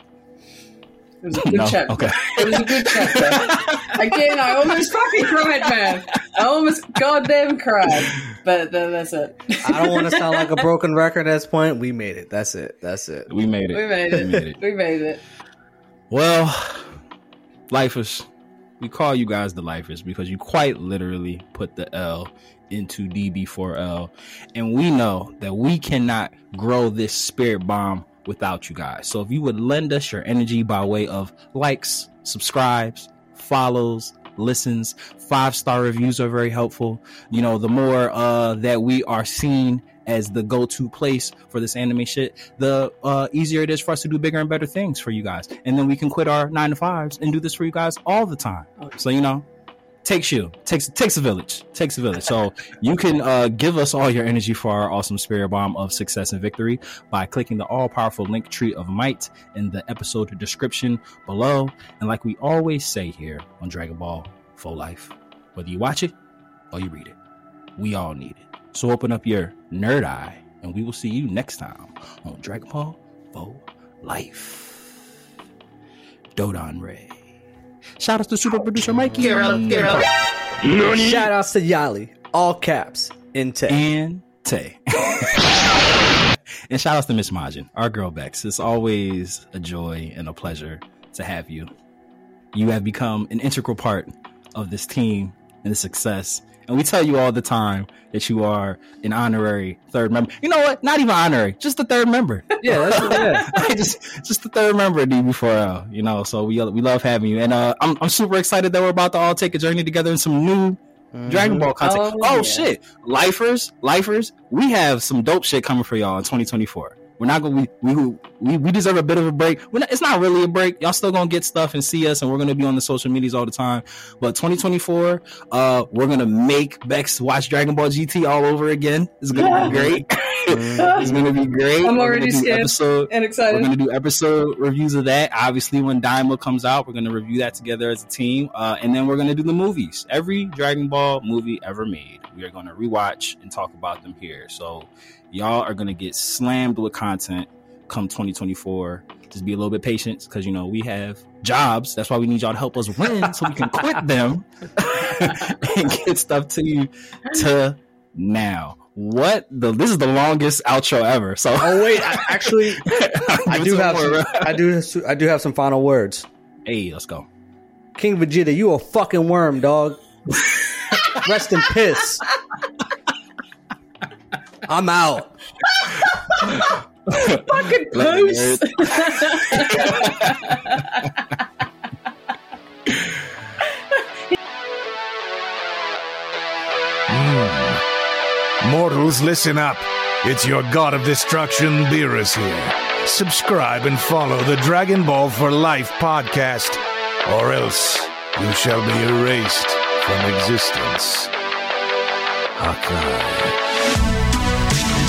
S4: It was a good
S2: no?
S4: chapter.
S2: Okay.
S4: It was a good chapter. Again, I almost fucking cried, man. I almost goddamn cried. But then that's it.
S3: I don't want to sound like a broken record at this point. We made it. That's it. That's it.
S2: We made it.
S4: We made it. We made it. We made it.
S2: Well, lifers, we call you guys the lifers because you quite literally put the L into D B four L. And we know that we cannot grow this spirit bomb without you guys. So if you would lend us your energy by way of likes, subscribes, follows, listens, five-star reviews are very helpful. You know, the more uh that we are seen as the go-to place for this anime shit, the uh easier it is for us to do bigger and better things for you guys. And then we can quit our nine to fives and do this for you guys all the time. So, you know, takes you takes takes a village takes a village. So you can uh give us all your energy for our awesome spirit bomb of success and victory by clicking the all-powerful link tree of might in the episode description below. And like we always say here on Dragon Ball for Life, whether you watch it or you read it, we all need it. So open up your nerd eye and we will see you next time on Dragon Ball for Life. Dodon Ray. Shout out to super producer Mikey.
S4: Get out, get out.
S3: Shout outs to Yali, all caps, in Tay.
S2: And Tay. And shout outs to Miss Majin, our girl Bex. It's always a joy and a pleasure to have you. You have become an integral part of this team and the success. And we tell you all the time that you are an honorary third member. You know what? Not even honorary, just the third member.
S3: Yeah, that's, yeah.
S2: just just the third member of D B four L. You know, so we we love having you, and uh, I'm I'm super excited that we're about to all take a journey together in some new mm-hmm. Dragon Ball content. Oh, oh yeah. Shit, lifers, lifers, we have some dope shit coming for y'all in twenty twenty-four. We're not gonna we we we, we deserve a bit of a break. We're not, it's not really a break. Y'all still gonna get stuff and see us, and we're gonna be on the social medias all the time. But twenty twenty-four, uh, we're gonna make Bex watch Dragon Ball G T all over again. It's gonna be great. It's gonna be great.
S4: I'm already scared episode, and excited.
S2: We're gonna do episode reviews of that. Obviously, when Daima comes out, we're gonna review that together as a team, uh, and then we're gonna do the movies. Every Dragon Ball movie ever made, we are gonna rewatch and talk about them here. So. Y'all are going to get slammed with content come twenty twenty-four. Just be a little bit patient because, you know, we have jobs. That's why we need y'all to help us win so we can quit them and get stuff to you to now. What the? This is the longest outro ever. So
S3: oh wait, I, actually, I do have some, I do I do have some final words.
S2: Hey, let's go.
S3: King Vegeta, you a fucking worm, dog. Rest in piss. I'm out.
S4: Fucking poos.
S1: mm. Mortals, listen up. It's your god of destruction, Beerus here. Subscribe and follow the Dragon Ball for Life podcast, or else you shall be erased from existence. Hakai.